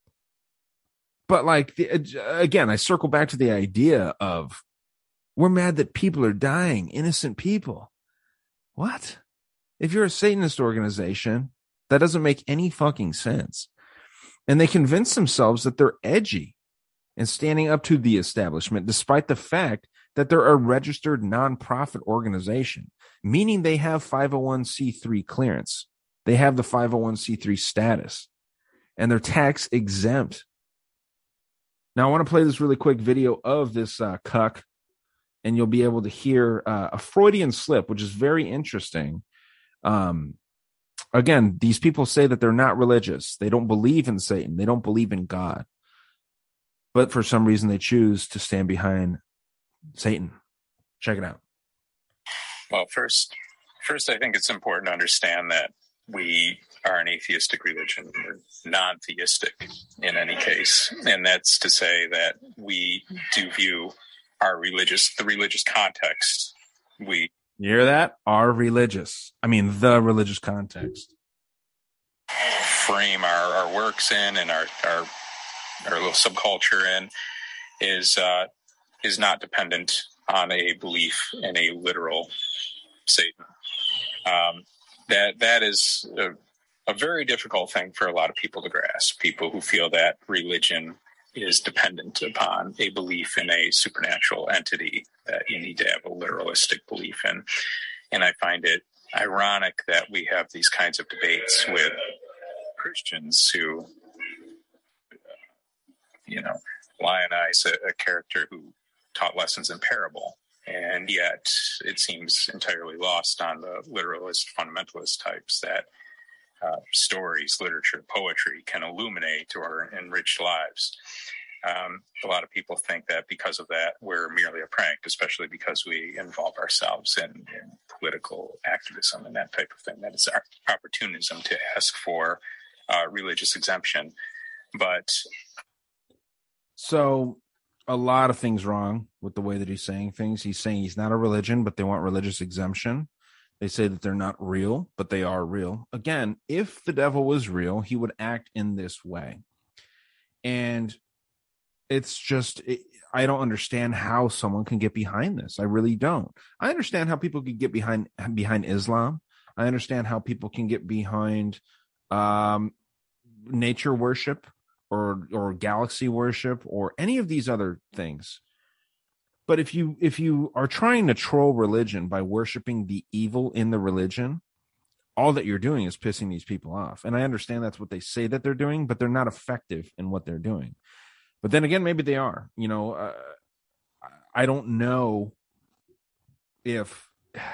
But like, the, again, I circle back to the idea of we're mad that people are dying, innocent people. What? If you're a Satanist organization, that doesn't make any fucking sense. And they convince themselves that they're edgy and standing up to the establishment, despite the fact that they're a registered nonprofit organization, meaning they have five oh one c three clearance. They have the five oh one c three status, and they're tax exempt. Now, I want to play this really quick video of this uh, cuck, and you'll be able to hear uh, a Freudian slip, which is very interesting. Um, again, these people say that they're not religious. They don't believe in Satan. They don't believe in God. But for some reason, they choose to stand behind Satan. Check it out. Well, first, first, I think it's important to understand that we are an atheistic religion. We're non-theistic in any case. And that's to say that we do view our religious, the religious context. We You hear that? Our religious. I mean, the religious context. Frame our, our works in and our, our, our little subculture in is, uh, is not dependent on a belief in a literal Satan. Um, that, that is a, a very difficult thing for a lot of people to grasp. People who feel that religion is dependent upon a belief in a supernatural entity that you need to have a literalistic belief in. And I find it ironic that we have these kinds of debates with Christians who, you know, lionize a, a character who taught lessons in parable. And yet it seems entirely lost on the literalist, fundamentalist types that uh, stories, literature, poetry can illuminate or enrich lives. Um, a lot of people think that because of that, we're merely a prank, especially because we involve ourselves in, in political activism and that type of thing. That is opportunism to ask for uh, religious exemption. But so a lot of things wrong with the way that he's saying things. He's saying he's not a religion, but they want religious exemption. They say that they're not real, but they are real. Again, if the devil was real, he would act in this way. And it's just, it, I don't understand how someone can get behind this. I really don't. I understand how people can get behind behind Islam. I understand how people can get behind um, nature worship or or galaxy worship or any of these other things. But if you if you are trying to troll religion by worshiping the evil in the religion, all that you're doing is pissing these people off. And I understand that's what they say that they're doing, but they're not effective in what they're doing. But then again, maybe they are. You know, uh, I don't know if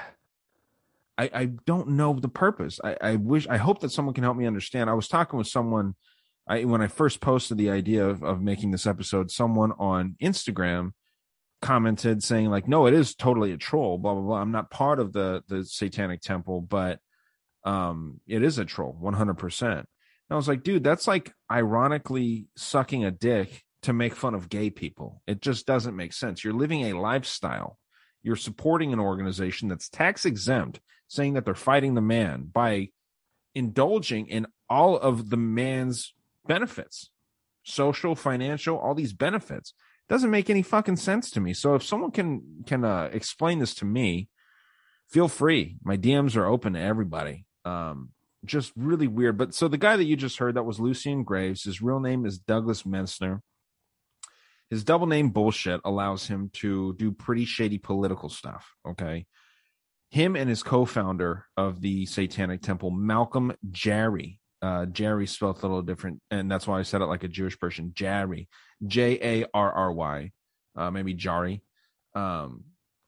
I, I don't know the purpose. I, I wish, I hope that someone can help me understand. I was talking with someone I, when I first posted the idea of, of making this episode. Someone on Instagram commented saying like, no, it is totally a troll, blah, blah, blah. I'm not part of the, the Satanic Temple, but um, it is a troll, one hundred percent. And I was like, dude, that's like ironically sucking a dick to make fun of gay people. It just doesn't make sense. You're living a lifestyle. You're supporting an organization that's tax exempt, saying that they're fighting the man by indulging in all of the man's benefits, social, financial, all these benefits. Doesn't make any fucking sense to me. So if someone can can uh, explain this to me, feel free. My D Ms are open to everybody. Um, just really weird. But so the guy that you just heard, that was Lucian Graves. His real name is Douglas Mensner. His double name bullshit allows him to do pretty shady political stuff. Okay. Him and his co-founder of the Satanic Temple, Malcolm Jarry. Uh, Jarry spelled a little different, and that's why I said it like a Jewish person. Jarry, J A R R Y, uh, maybe Jari. Um,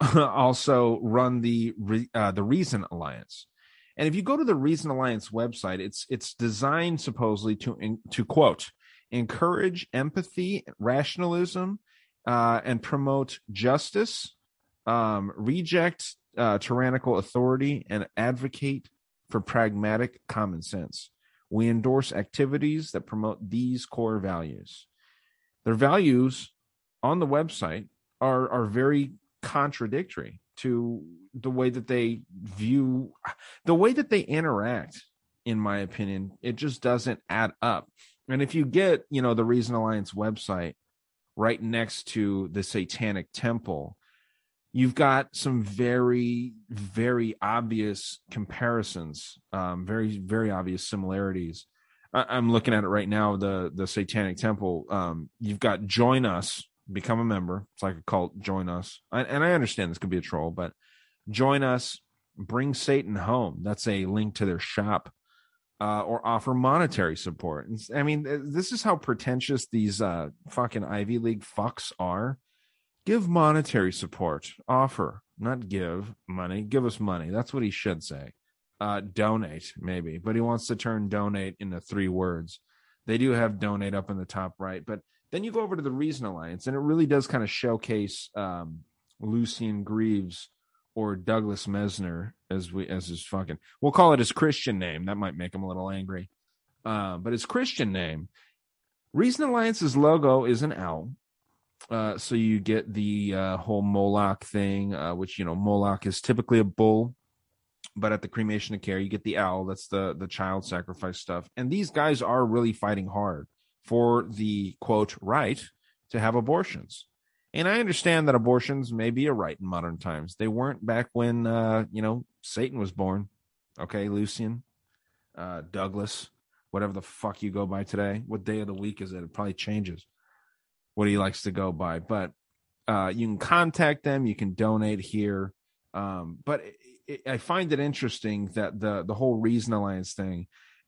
also run the uh, the Reason Alliance. And if you go to the Reason Alliance website, it's it's designed supposedly to to quote, encourage empathy, rationalism, uh, and promote justice, um, reject uh, tyrannical authority, and advocate for pragmatic common sense. We endorse activities that promote these core values. Their values on the website are, are very contradictory to the way that they view, the way that they interact, in my opinion. It just doesn't add up. And if you get, you know, the Reason Alliance website right next to the Satanic Temple, you've got some very, very obvious comparisons, um, very, very obvious similarities. I- I'm looking at it right now, the, the Satanic Temple. Um, you've got Join Us, become a member. It's like a cult, Join Us. I, and I understand this could be a troll, but Join Us, Bring Satan Home. That's a link to their shop. Uh, or offer monetary support. I mean, this is how pretentious these uh, fucking Ivy League fucks are. Give monetary support. Offer, not give money. Give us money. That's what he should say. Uh, donate, maybe. But he wants to turn donate into three words. They do have donate up in the top right. But then you go over to the Reason Alliance, and it really does kind of showcase um, Lucian Greaves or Douglas Mensner, as we as his fucking, we'll call it his Christian name. That might make him a little angry. Uh, but his Christian name, Reason Alliance's logo is an owl. Uh, so you get the uh, whole Moloch thing, uh, which, you know, Moloch is typically a bull, but at the cremation of care, you get the owl. That's the, the child sacrifice stuff. And these guys are really fighting hard for the, quote, right to have abortions. And I understand that abortions may be a right in modern times. They weren't back when, uh, you know, Satan was born. Okay, Lucian, uh, Douglas, whatever the fuck you go by today. What day of the week is it? It probably changes what he likes to go by. But uh, you can contact them. You can donate here. Um, but it, it, I find it interesting that the the whole Reason Alliance thing,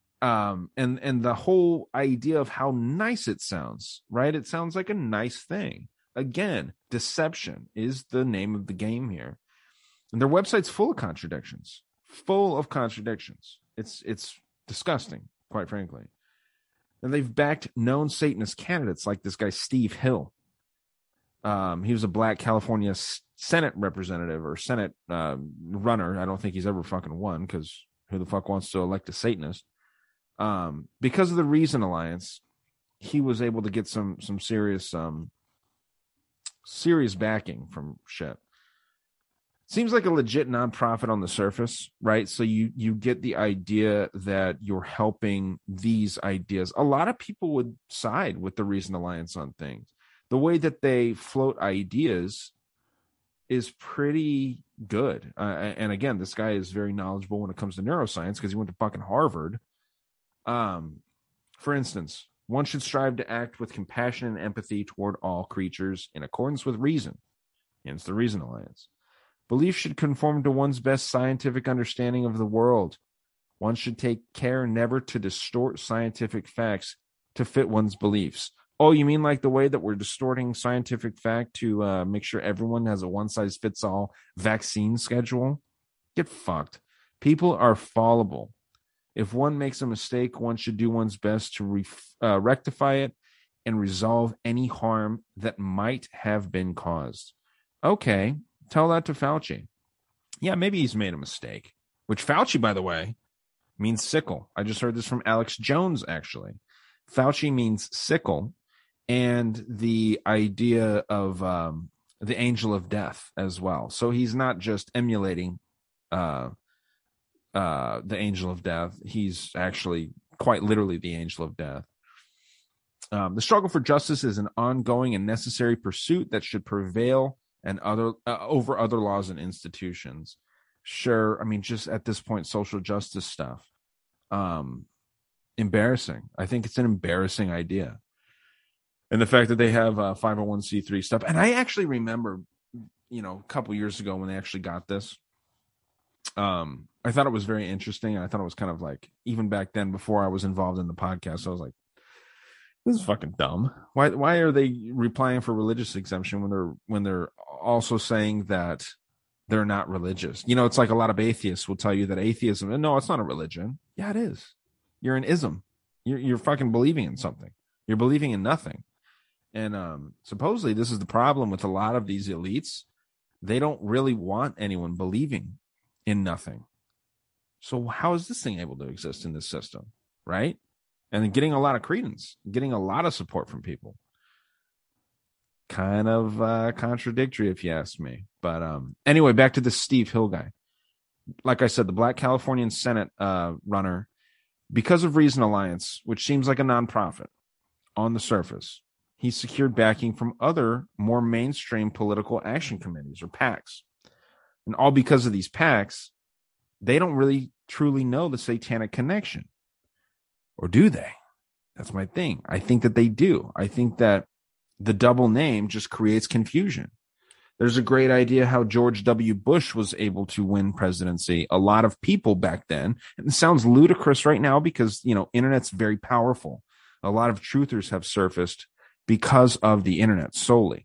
um, and, and the whole idea of how nice it sounds, right? It sounds like a nice thing. Again, deception is the name of the game here. And their website's full of contradictions, full of contradictions. It's it's disgusting, quite frankly. And they've backed known Satanist candidates like this guy, Steve Hill. Um, he was a black California Senate representative or Senate uh, runner. I don't think he's ever fucking won, because who the fuck wants to elect a Satanist? Um, because of the Reason Alliance, he was able to get some some serious um serious backing from shit. Seems like a legit nonprofit on the surface, right? So you you get the idea that you're helping these ideas. A lot of people would side with the Reason Alliance on things. The way that they float ideas is pretty good. Uh, and again, this guy is very knowledgeable when it comes to neuroscience because he went to fucking Harvard. Um, for instance, one should strive to act with compassion and empathy toward all creatures in accordance with reason. Hence the Reason Alliance. Belief should conform to one's best scientific understanding of the world. One should take care never to distort scientific facts to fit one's beliefs. Oh, you mean like the way that we're distorting scientific fact to uh, make sure everyone has a one-size-fits-all vaccine schedule? Get fucked. People are fallible. If one makes a mistake, one should do one's best to re- uh, rectify it and resolve any harm that might have been caused. Okay, tell that to Fauci. Yeah, maybe he's made a mistake. Which Fauci, by the way, means sickle. I just heard this from Alex Jones, actually. Fauci means sickle, and the idea of um, the angel of death as well. So he's not just emulating uh, uh, the angel of death. He's actually quite literally the angel of death. Um, the struggle for justice is an ongoing and necessary pursuit that should prevail and other uh, over other laws and institutions. Sure, I mean, just at this point, social justice stuff. Um, embarrassing. I think it's an embarrassing idea. And the fact that they have uh, five oh one c three stuff. And I actually remember, you know, a couple years ago when they actually got this. Um, I thought it was very interesting. I thought it was kind of like, even back then, before I was involved in the podcast, I was like, this is fucking dumb. Why why are they replying for religious exemption when they're when they're also saying that they're not religious? You know, it's like a lot of atheists will tell you that atheism, no, it's not a religion. Yeah, it is. You're an ism. You're you're fucking believing in something. You're believing in nothing. And um, supposedly this is the problem with a lot of these elites. They don't really want anyone believing in nothing. So how is this thing able to exist in this system, right? And then getting a lot of credence, getting a lot of support from people. Kind of uh, contradictory, if you ask me. But um, anyway, back to the Steve Hill guy. Like I said, the Black Californian Senate uh, runner, because of Reason Alliance, which seems like a nonprofit on the surface, he secured backing from other more mainstream political action committees or PACs. And all because of these PACs, they don't really truly know the satanic connection. Or do they? That's my thing. I think that they do. I think that the double name just creates confusion. There's a great idea how George W. Bush was able to win presidency. A lot of people back then, and it sounds ludicrous right now because, you know, internet's very powerful. A lot of truthers have surfaced because of the internet solely.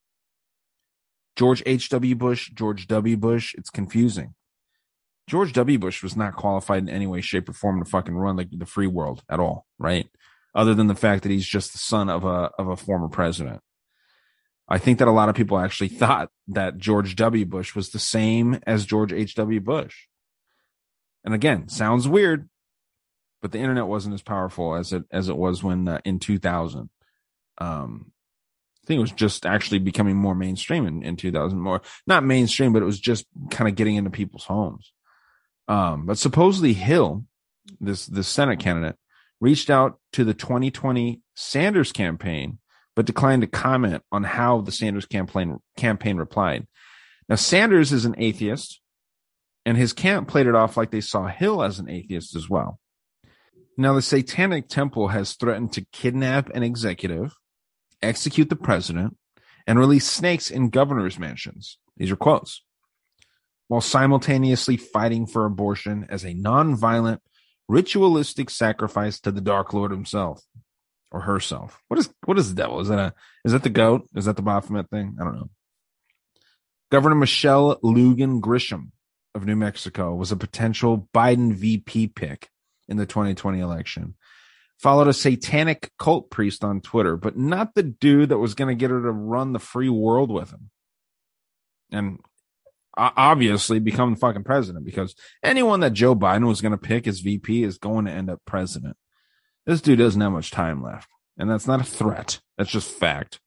George H W. Bush, George W. Bush, it's confusing. George W. Bush was not qualified in any way, shape, or form to fucking run like the free world at all, right? Other than the fact that he's just the son of a of a former president. I think that a lot of people actually thought that George W. Bush was the same as George H W. Bush. And again, sounds weird, but the internet wasn't as powerful as it as it was when uh, in two thousand. Um, I think it was just actually becoming more mainstream in, in two thousand. More not mainstream, but it was just kind of getting into people's homes. Um, but supposedly Hill, this this Senate candidate, reached out to the twenty twenty Sanders campaign, but declined to comment on how the Sanders campaign campaign replied. Now, Sanders is an atheist, and his camp played it off like they saw Hill as an atheist as well. Now, the Satanic Temple has threatened to kidnap an executive, execute the president, and release snakes in governors' mansions. These are quotes. While simultaneously fighting for abortion as a non-violent, ritualistic sacrifice to the Dark Lord himself or herself. What is what is the devil? Is that a is that the goat? Is that the Baphomet thing? I don't know. Governor Michelle Lujan Grisham of New Mexico was a potential Biden V P pick in the twenty twenty election. followed a satanic cult priest on Twitter, but not the dude that was going to get her to run the free world with him. And obviously become fucking president, because anyone that Joe Biden was going to pick as V P is going to end up president. This dude doesn't have much time left. And that's not a threat. That's just fact.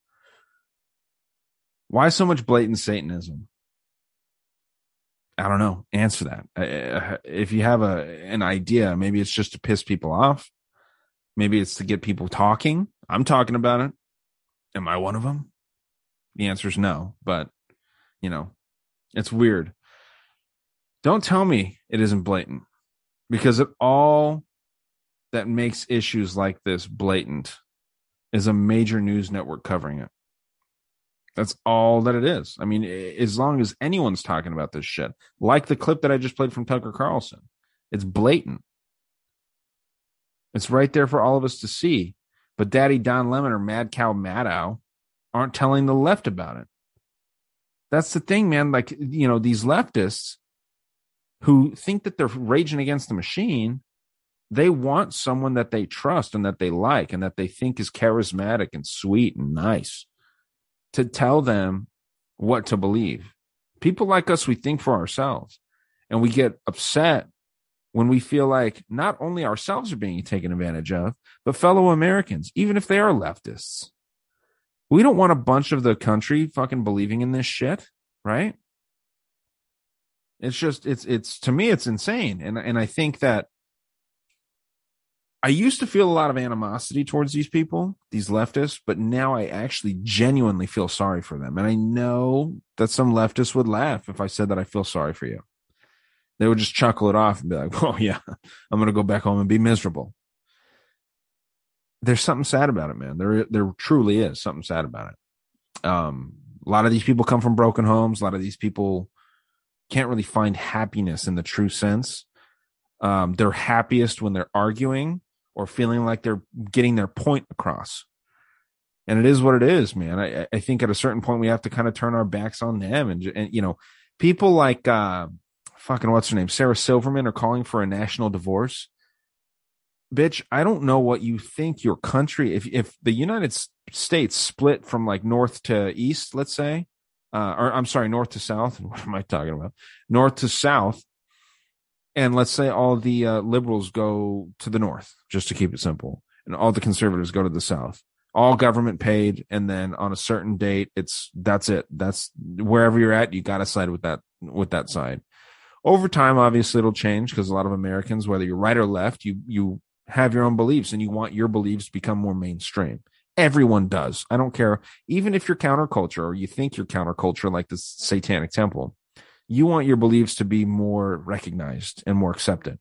Why so much blatant Satanism? I don't know. Answer that. If you have a an idea, maybe it's just to piss people off. Maybe it's to get people talking. I'm talking about it. Am I one of them? The answer is no. But, you know, it's weird. Don't tell me it isn't blatant, because it all that makes issues like this blatant is a major news network covering it. That's all that it is. I mean, as long as anyone's talking about this shit, like the clip that I just played from Tucker Carlson, it's blatant. It's right there for all of us to see. But Daddy Don Lemon or Mad Cow Maddow aren't telling the left about it. That's the thing, man. Like, you know, these leftists who think that they're raging against the machine, they want someone that they trust and that they like and that they think is charismatic and sweet and nice to tell them what to believe. People like us, we think for ourselves, and we get upset when we feel like not only ourselves are being taken advantage of, but fellow Americans, even if they are leftists. We don't want a bunch of the country fucking believing in this shit, right? It's just, it's, it's, to me, it's insane. And, and I think that I used to feel a lot of animosity towards these people, these leftists, but now I actually genuinely feel sorry for them. And I know that some leftists would laugh if I said that I feel sorry for you. They would just chuckle it off and be like, oh yeah, I'm going to go back home and be miserable. There's something sad about it, man. There, there truly is something sad about it. Um, a lot of these people come from broken homes. A lot of these people can't really find happiness in the true sense. Um, they're happiest when they're arguing or feeling like they're getting their point across. And it is what it is, man. I, I think at a certain point we have to kind of turn our backs on them. And, and you know, people like, uh, fucking, what's her name? Sarah Silverman are calling for a national divorce. Bitch, I don't know what you think your country, if, if the United States split from like north to east, let's say, uh, or I'm sorry, north to south. What am I talking about? North to south. And let's say all the uh, liberals go to the north, just to keep it simple, and all the conservatives go to the south. All government paid, and then on a certain date, it's that's it. That's wherever you're at, you got to side with that with that side. Over time, obviously, it'll change because a lot of Americans, whether you're right or left, you you have your own beliefs, and you want your beliefs to become more mainstream. Everyone does. I don't care, even if you're counterculture or you think you're counterculture, like the Satanic Temple. You want your beliefs to be more recognized and more accepted.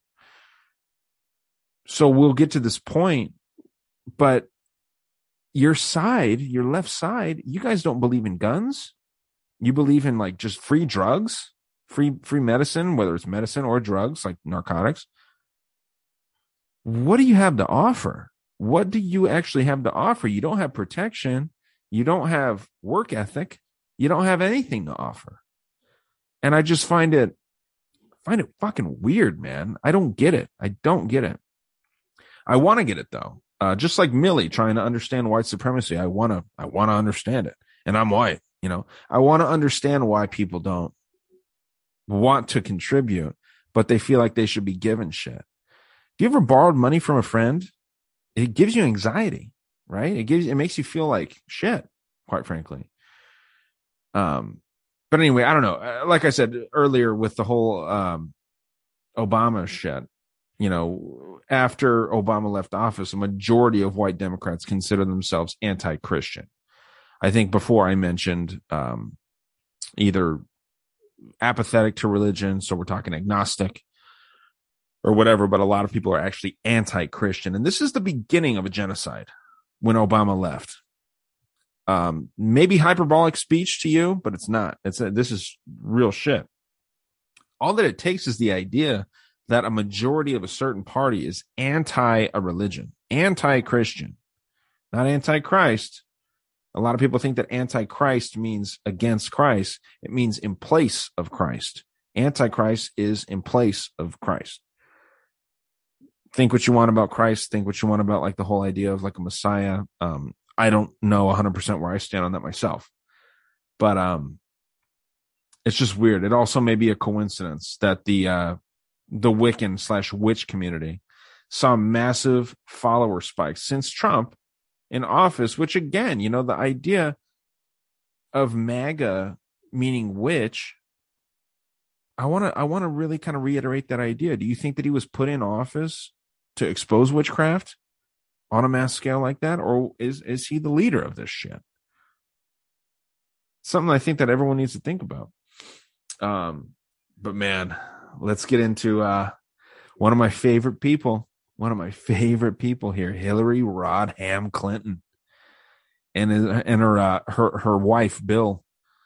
So we'll get to this point, but your side, your left side, you guys don't believe in guns. You believe in like just free drugs, free, free medicine, whether it's medicine or drugs like narcotics. What do you have to offer? What do you actually have to offer? You don't have protection. You don't have work ethic. You don't have anything to offer. And I just find it, find it fucking weird, man. I don't get it. I don't get it. I want to get it though. Uh, just like Millie trying to understand white supremacy. I want to, I want to understand it. And I'm white, you know, I want to understand why people don't want to contribute, but they feel like they should be given shit. Do you ever borrowed money from a friend? It gives you anxiety, right? It gives, it makes you feel like shit, quite frankly. Um, But anyway, I don't know. Like I said earlier with the whole um, Obama shit, you know, after Obama left office, a majority of white Democrats consider themselves anti-Christian. I think before I mentioned um, either apathetic to religion, so we're talking agnostic or whatever, but a lot of people are actually anti-Christian. And this is the beginning of a genocide when Obama left. Um, maybe hyperbolic speech to you, but it's not. It's a, this is real shit. All that it takes is the idea that a majority of a certain party is anti a religion, anti-Christian, not anti-Christ. A lot of people think that anti-Christ means against Christ. It means in place of Christ. Anti-Christ is in place of Christ. think what you want about Christ, think what you want about like the whole idea of like a Messiah. Um, I don't know one hundred percent where I stand on that myself, but um, it's just weird. It also may be a coincidence that the uh, the Wiccan slash witch community saw massive follower spikes since Trump in office, which again, you know, the idea of MAGA meaning witch, I want to I want to really kind of reiterate that idea. Do you think that he was put in office to expose witchcraft on a mass scale like that, or is is he the leader of this shit? Something I think that everyone needs to think about. Um, but man, let's get into uh, one of my favorite people, one of my favorite people here, Hillary Rodham Clinton, and and her uh, her her wife Bill.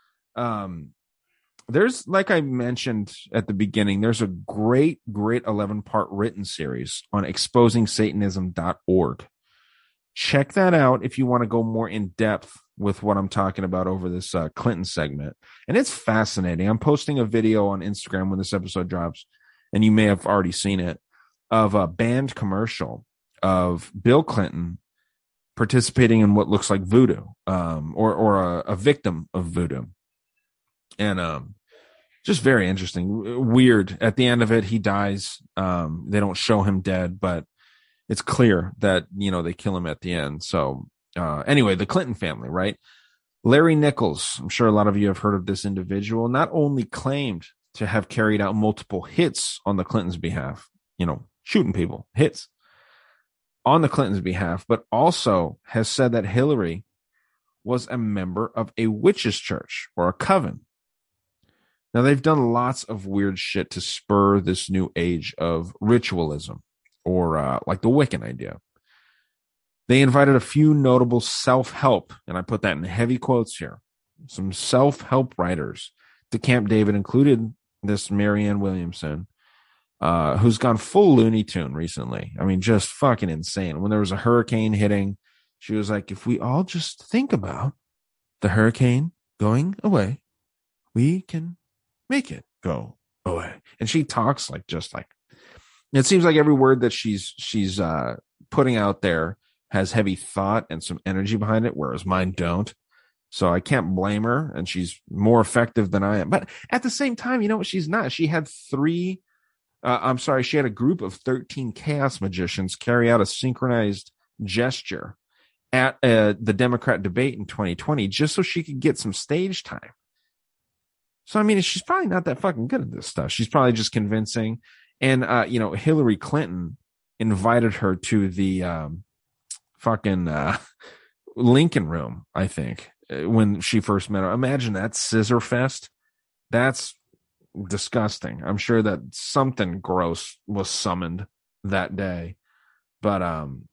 Um, there's, like I mentioned at the beginning, there's a great, great eleven part written series on exposing satanism dot org. Check that out if you want to go more in depth with what I'm talking about over this uh, Clinton segment. And it's fascinating. I'm posting a video on Instagram when this episode drops, and you may have already seen it, of a banned commercial of Bill Clinton participating in what looks like voodoo, um, or, or a, a victim of voodoo. And um, just very interesting. Weird. At the end of it, he dies. Um, they don't show him dead, but it's clear that, you know, they kill him at the end. So uh, anyway, the Clinton family, right? Larry Nichols, I'm sure a lot of you have heard of this individual, not only claimed to have carried out multiple hits on the Clintons' behalf, you know, shooting people, hits on the Clintons' behalf, but also has said that Hillary was a member of a witches' church or a coven. Now, they've done lots of weird shit to spur this new age of ritualism, or uh, like the Wiccan idea. They invited a few notable self-help, and I put that in heavy quotes here, some self-help writers to Camp David, included this Marianne Williamson, uh, who's gone full Looney Tune recently. I mean, just fucking insane. When there was a hurricane hitting, she was like, if we all just think about the hurricane going away, we can make it go away. And she talks like, just like, it seems like every word that she's she's uh, putting out there has heavy thought and some energy behind it, whereas mine don't. So I can't blame her, and she's more effective than I am. But at the same time, you know what? She's not. She had three, uh, I'm sorry, she had a group of thirteen chaos magicians carry out a synchronized gesture at uh, the Democrat debate in twenty twenty just so she could get some stage time. So, I mean, she's probably not that fucking good at this stuff. She's probably just convincing. And, uh, you know, Hillary Clinton invited her to the um, fucking uh, Lincoln Room, I think, when she first met her. Imagine that scissor fest. That's disgusting. I'm sure that something gross was summoned that day. But, um,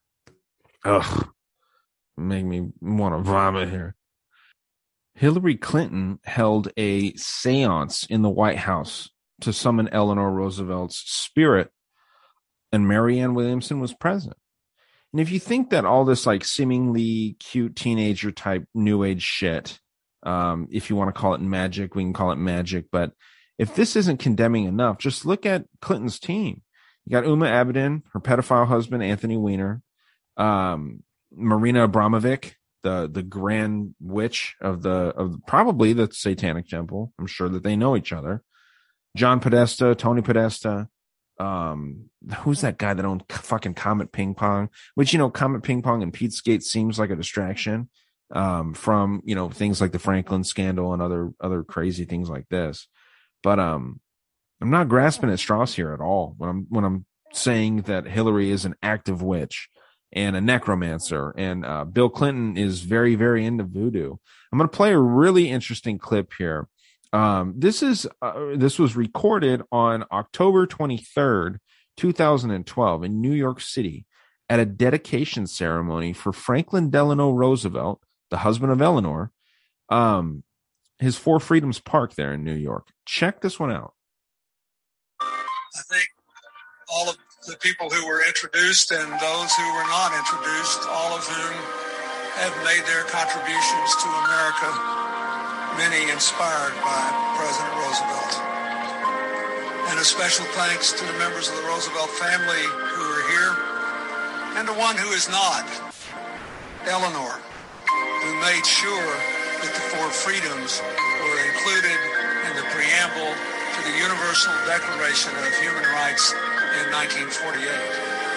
ugh, make me want to vomit here. Hillary Clinton held a seance in the White House to summon Eleanor Roosevelt's spirit, and Marianne Williamson was present. And if you think that all this like seemingly cute teenager type new age shit, um, if you want to call it magic, we can call it magic. But if this isn't condemning enough, just look at Clinton's team. You got Uma Abedin, her pedophile husband, Anthony Weiner, um, Marina Abramovic, the the grand witch of the of probably the Satanic Temple. I'm sure that they know each other. John Podesta, Tony Podesta. Um, who's that guy that owned fucking Comet Ping Pong? Which, you know, Comet Ping Pong and Pete's Gate seems like a distraction um, from, you know, things like the Franklin scandal and other other crazy things like this. But um, I'm not grasping at straws here at all when I'm when I'm saying that Hillary is an active witch and a necromancer, and uh, Bill Clinton is very, very into voodoo. I'm going to play a really interesting clip here. Um, this is uh, this was recorded on October twenty-third, two thousand twelve in New York City at a dedication ceremony for Franklin Delano Roosevelt, the husband of Eleanor, um, his Four Freedoms Park there in New York. Check this one out. I think all of the people who were introduced and those who were not introduced, all of whom have made their contributions to America, many inspired by President Roosevelt. And a special thanks to the members of the Roosevelt family who are here, and to one who is not, Eleanor, who made sure that the four freedoms were included in the preamble to the Universal Declaration of Human Rights in nineteen forty-eight.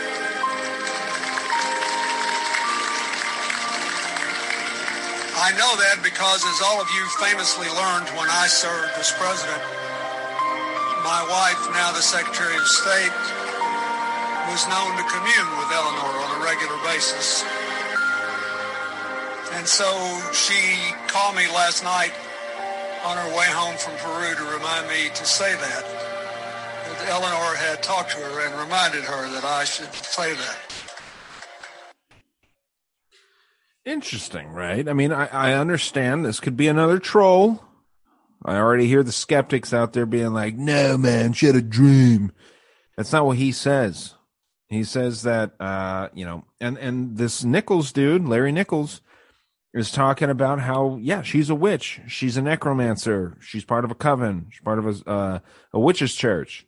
I know that because, as all of you famously learned when I served as president, my wife, now the Secretary of State, was known to commune with Eleanor on a regular basis. And so she called me last night on her way home from Peru to remind me to say that. That Eleanor had talked to her and reminded her that I should say that. Interesting, right? I mean, I, I understand this could be another troll. I already hear the skeptics out there being like, no, man, she had a dream. That's not what he says. He says that, uh, you know, and, and this Nichols dude, Larry Nichols, is talking about how, yeah, she's a witch. She's a necromancer. She's part of a coven. She's part of a, uh, a witch's church.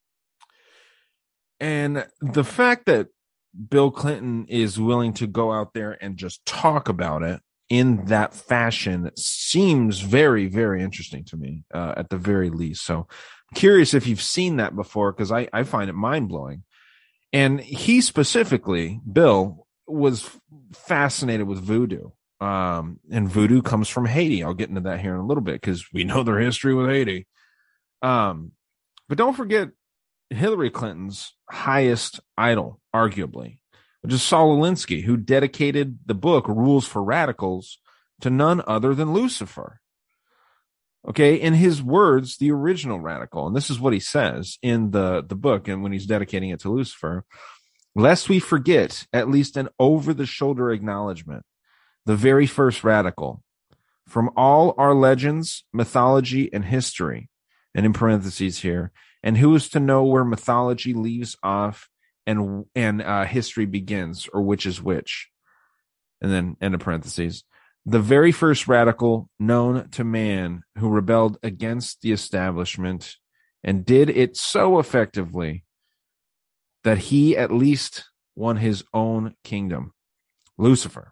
And the fact that Bill Clinton is willing to go out there and just talk about it in that fashion seems very, very interesting to me, uh, at the very least. So I'm curious if you've seen that before, because I, I find it mind-blowing. And he specifically, Bill, was fascinated with voodoo. Um, and voodoo comes from Haiti. I'll get into that here in a little bit because we know their history with Haiti. Um, but don't forget Hillary Clinton's highest idol, arguably, which is Saul Alinsky, who dedicated the book Rules for Radicals to none other than Lucifer. Okay, in his words, the original radical, and this is what he says in the, the book, and when he's dedicating it to Lucifer, lest we forget at least an over-the-shoulder acknowledgement, the very first radical, from all our legends, mythology, and history, and in parentheses here, and who is to know where mythology leaves off and and uh, history begins, or which is which? And then end of parentheses. The very first radical known to man who rebelled against the establishment and did it so effectively that he at least won his own kingdom, Lucifer.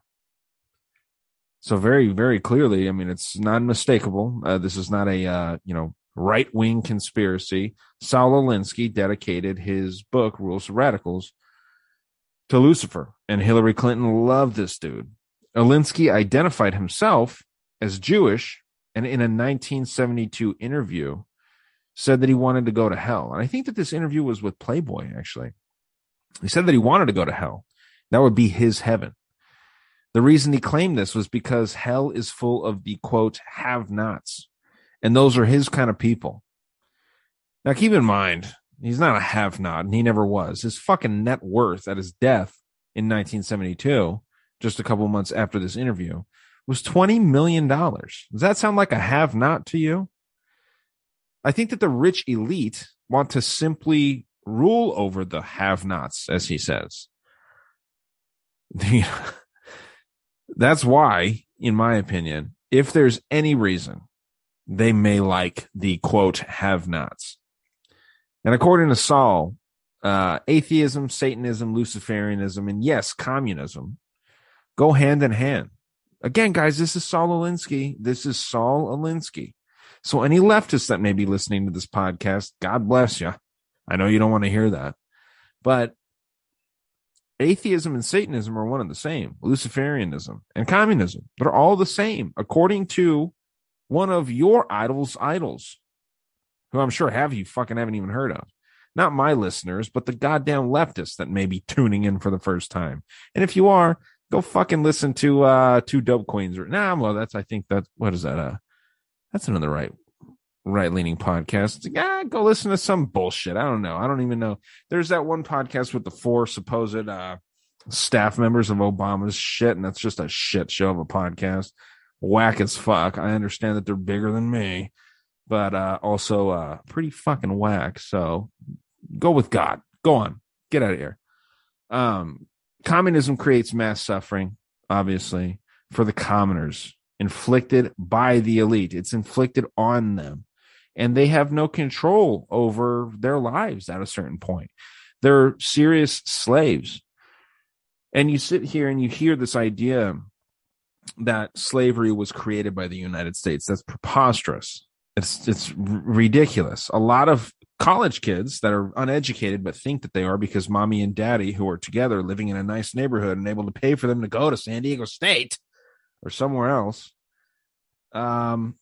So very, very clearly, I mean, it's not unmistakable. Uh, this is not a, uh, you know, right-wing conspiracy. Saul Alinsky dedicated his book, Rules of Radicals, to Lucifer, and Hillary Clinton loved this dude. Alinsky identified himself as Jewish, and in a nineteen seventy-two interview said that he wanted to go to hell. And I think that this interview was with Playboy, actually. He said that he wanted to go to hell. That would be his heaven. The reason he claimed this was because hell is full of the, quote, have-nots. And those are his kind of people. Now, keep in mind, he's not a have-not, and he never was. His fucking net worth at his death in nineteen seventy-two, just a couple months after this interview, was twenty million dollars. Does that sound like a have-not to you? I think that the rich elite want to simply rule over the have-nots, as he says. That's why, in my opinion, if there's any reason, they may like the, quote, have-nots. And according to Saul, uh, atheism, Satanism, Luciferianism, and yes, communism go hand in hand. Again, guys, this is Saul Alinsky. This is Saul Alinsky. So any leftists that may be listening to this podcast, God bless you. I know you don't want to hear that. But atheism and Satanism are one and the same. Luciferianism and communism, they're all the same, according to one of your idols' idols, who I'm sure have you fucking haven't even heard of. Not my listeners, but the goddamn leftists that may be tuning in for the first time. And if you are, go fucking listen to uh Two Dope Queens. Or nah, well, that's I think that what is that? Uh, that's another right right leaning podcast. Yeah, go listen to some bullshit. I don't know. I don't even know. There's that one podcast with the four supposed uh staff members of Obama's shit, and that's just a shit show of a podcast. Whack as fuck. I understand that they're bigger than me, but uh, also uh, pretty fucking whack. So go with God. Go on. Get out of here. Um, communism creates mass suffering, obviously, for the commoners, inflicted by the elite. It's inflicted on them. and they have no control over their lives at a certain point. They're serious slaves. And you sit here and you hear this idea that slavery was created by the United States. That's preposterous. It's it's r- ridiculous. A lot of college kids that are uneducated but think that they are because mommy and daddy, who are together living in a nice neighborhood and able to pay for them to go to San Diego State or somewhere else, um,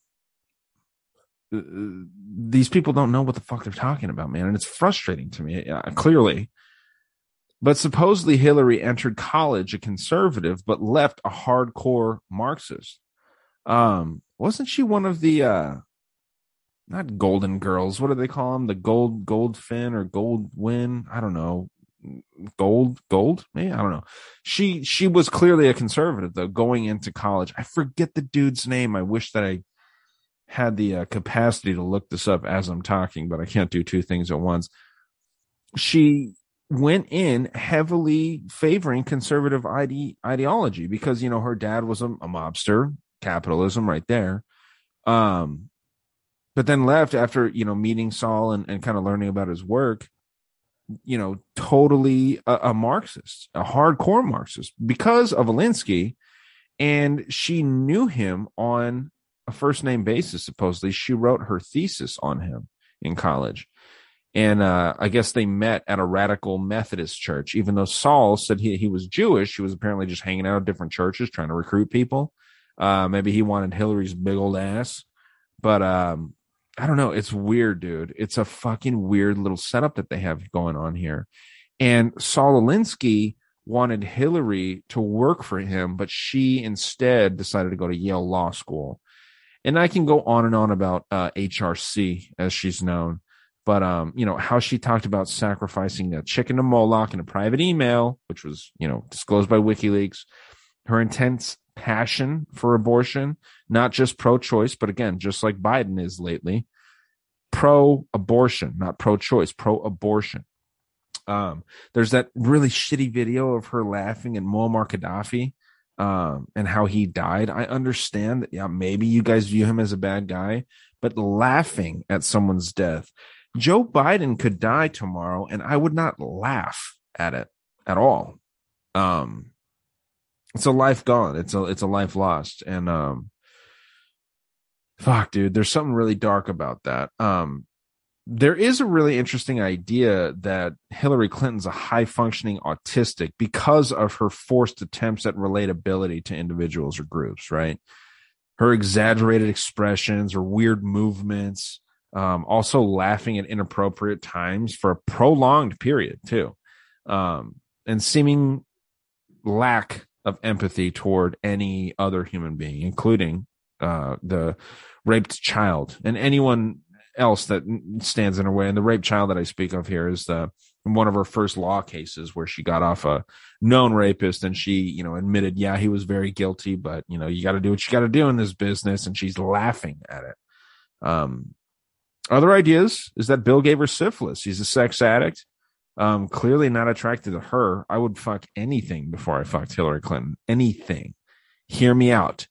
these people don't know what the fuck they're talking about, man. And it's frustrating to me, uh, clearly. But supposedly Hillary entered college a conservative, but left a hardcore Marxist. Um, wasn't she one of the, uh, not Golden Girls, what do they call them? The Gold, Goldfin or Goldwyn? I don't know. Gold, Gold? Maybe? I don't know. She, she was clearly a conservative, though, going into college. I forget the dude's name. I wish that I had the uh, capacity to look this up as I'm talking, but I can't do two things at once. She went in heavily favoring conservative ide- ideology because, you know, her dad was a, a mobster, capitalism right there. Um, but then left after, you know, meeting Saul and, and kind of learning about his work, you know, totally a, a Marxist, a hardcore Marxist because of Alinsky. And she knew him on a first name basis. Supposedly she wrote her thesis on him in college. And uh, I guess they met at a radical Methodist church, even though Saul said he, he was Jewish. He was apparently just hanging out at different churches trying to recruit people. Uh, maybe he wanted Hillary's big old ass. But um, I don't know. It's weird, dude. It's a fucking weird little setup that they have going on here. And Saul Alinsky wanted Hillary to work for him, but she instead decided to go to Yale Law School. And I can go on and on about uh, H R C, as she's known. But, um, you know, how she talked about sacrificing a chicken to Moloch in a private email, which was, you know, disclosed by WikiLeaks, her intense passion for abortion, not just pro-choice, but again, just like Biden is lately, pro-abortion, not pro-choice, pro-abortion. Um, there's that really shitty video of her laughing at Muammar Gaddafi um, and how he died. I understand that, yeah, maybe you guys view him as a bad guy, but laughing at someone's death. Joe Biden could die tomorrow, and I would not laugh at it at all. Um, it's a life gone. It's a it's a life lost, and um, fuck, dude, there's something really dark about that. Um, there is a really interesting idea that Hillary Clinton's a high functioning autistic because of her forced attempts at relatability to individuals or groups. Right, her exaggerated expressions or weird movements. Um, also laughing at inappropriate times for a prolonged period too. Um, and seeming lack of empathy toward any other human being, including, uh, the raped child and anyone else that stands in her way. And the raped child that I speak of here is the, one of her first law cases where she got off a known rapist and she, you know, admitted, yeah, he was very guilty, but you know, you got to do what you got to do in this business. And she's laughing at it. Um, Other ideas is that Bill gave her syphilis. He's a sex addict. Um, clearly not attracted to her. I would fuck anything before I fucked Hillary Clinton. Anything. Hear me out.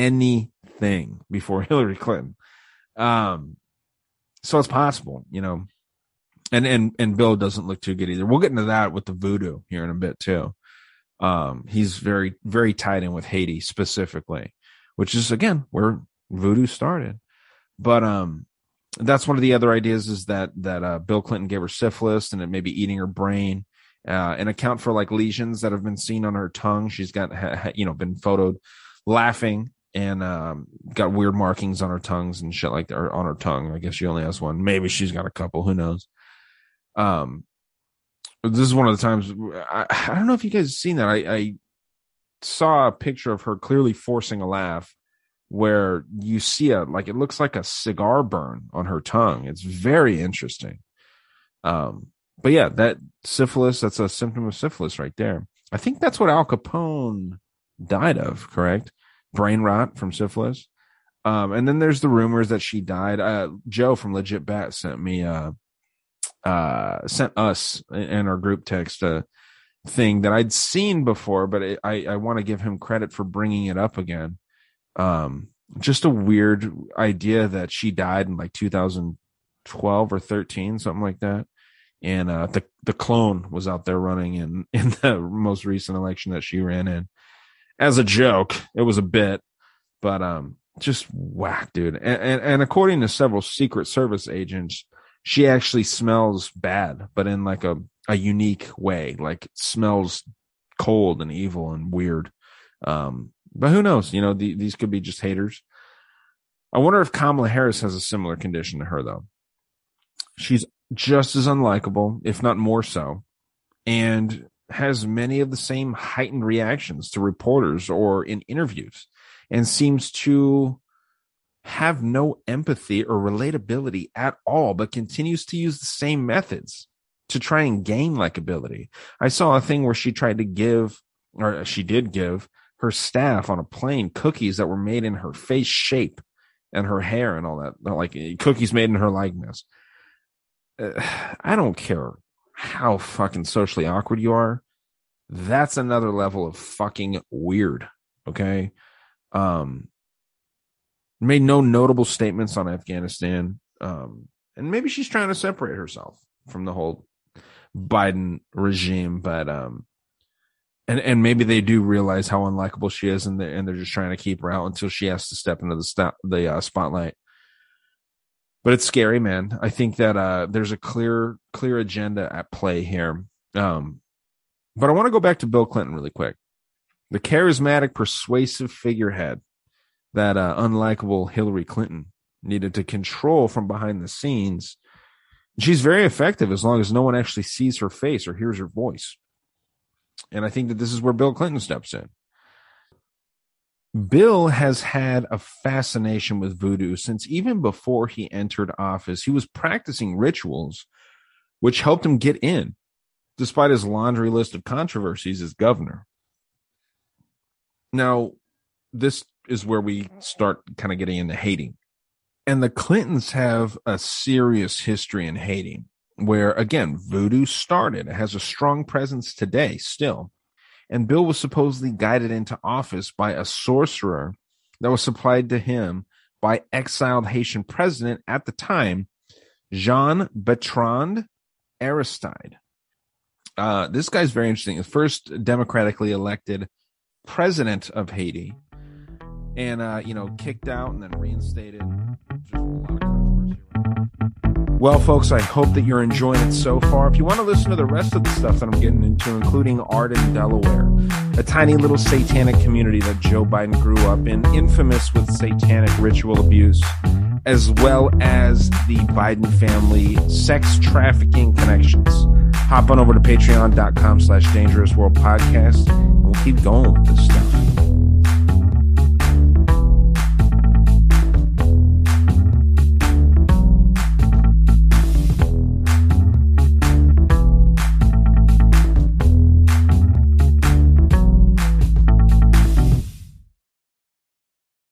Anything before Hillary Clinton. Um, so it's possible, you know. And and and Bill doesn't look too good either. We'll get into that with the voodoo here in a bit too. Um, he's very, very tied in with Haiti specifically, which is again where voodoo started. But um that's one of the other ideas is that, that, uh, Bill Clinton gave her syphilis and it may be eating her brain, uh, and account for like lesions that have been seen on her tongue. She's got, ha, you know, been photoed laughing and, um, got weird markings on her tongues and shit like that, or on her tongue. I guess she only has one. Maybe she's got a couple. Who knows? Um, this is one of the times I, I don't know if you guys have seen that. I, I saw a picture of her clearly forcing a laugh, where you see a, like, it looks like a cigar burn on her tongue. It's very interesting. Um, but yeah, that syphilis, that's a symptom of syphilis right there. I think that's what Al Capone died of, correct? Brain rot from syphilis. Um, and then there's the rumors that she died. Uh, Joe from Legit Bat sent me, uh, uh, sent us in our group text, a thing that I'd seen before, but it, I, I want to give him credit for bringing it up again. Um, just a weird idea that she died in like two thousand twelve or thirteen, something like that. And uh, the the clone was out there running in, in the most recent election that she ran in. As a joke, it was a bit, but um, just whack, dude. And, and, and according to several Secret Service agents, she actually smells bad, but in like a, a unique way, like smells cold and evil and weird. Um, but who knows? You know, the, these could be just haters. I wonder if Kamala Harris has a similar condition to her, though. She's just as unlikable, if not more so, and has many of the same heightened reactions to reporters or in interviews, and seems to have no empathy or relatability at all, but continues to use the same methods to try and gain likability. I saw a thing where she tried to give, or she did give, her staff on a plane cookies that were made in her face shape and her hair and all that, like cookies made in her likeness. Uh, I don't care how fucking socially awkward you are. That's another level of fucking weird. Okay. Um, made no notable statements on Afghanistan. Um, and maybe she's trying to separate herself from the whole Biden regime, but, um, and, and maybe they do realize how unlikable she is, and they're, and they're just trying to keep her out until she has to step into the st- the uh, spotlight. But it's scary, man. I think that uh, there's a clear, clear agenda at play here. Um, but I want to go back to Bill Clinton really quick. The charismatic, persuasive figurehead that uh, unlikable Hillary Clinton needed to control from behind the scenes. She's very effective as long as no one actually sees her face or hears her voice. And I think that this is where Bill Clinton steps in. Bill has had a fascination with voodoo since even before he entered office. He was practicing rituals which helped him get in, despite his laundry list of controversies as governor. Now, this is where we start kind of getting into hating. And the Clintons have a serious history in hating, where, again, voodoo started. It has a strong presence today still. And Bill was supposedly guided into office by a sorcerer that was supplied to him by exiled Haitian president at the time, Jean-Bertrand Aristide. Uh, this guy's very interesting. The first democratically elected president of Haiti, and, uh, you know, kicked out and then reinstated. There's a lot of controversy around it. Well, folks, I hope that you're enjoying it so far. If you want to listen to the rest of the stuff that I'm getting into, including Arden, Delaware, a tiny little satanic community that Joe Biden grew up in, infamous with satanic ritual abuse, as well as the Biden family sex trafficking connections. Hop on over to patreon.com slash dangerous world podcast, and we'll keep going with this stuff.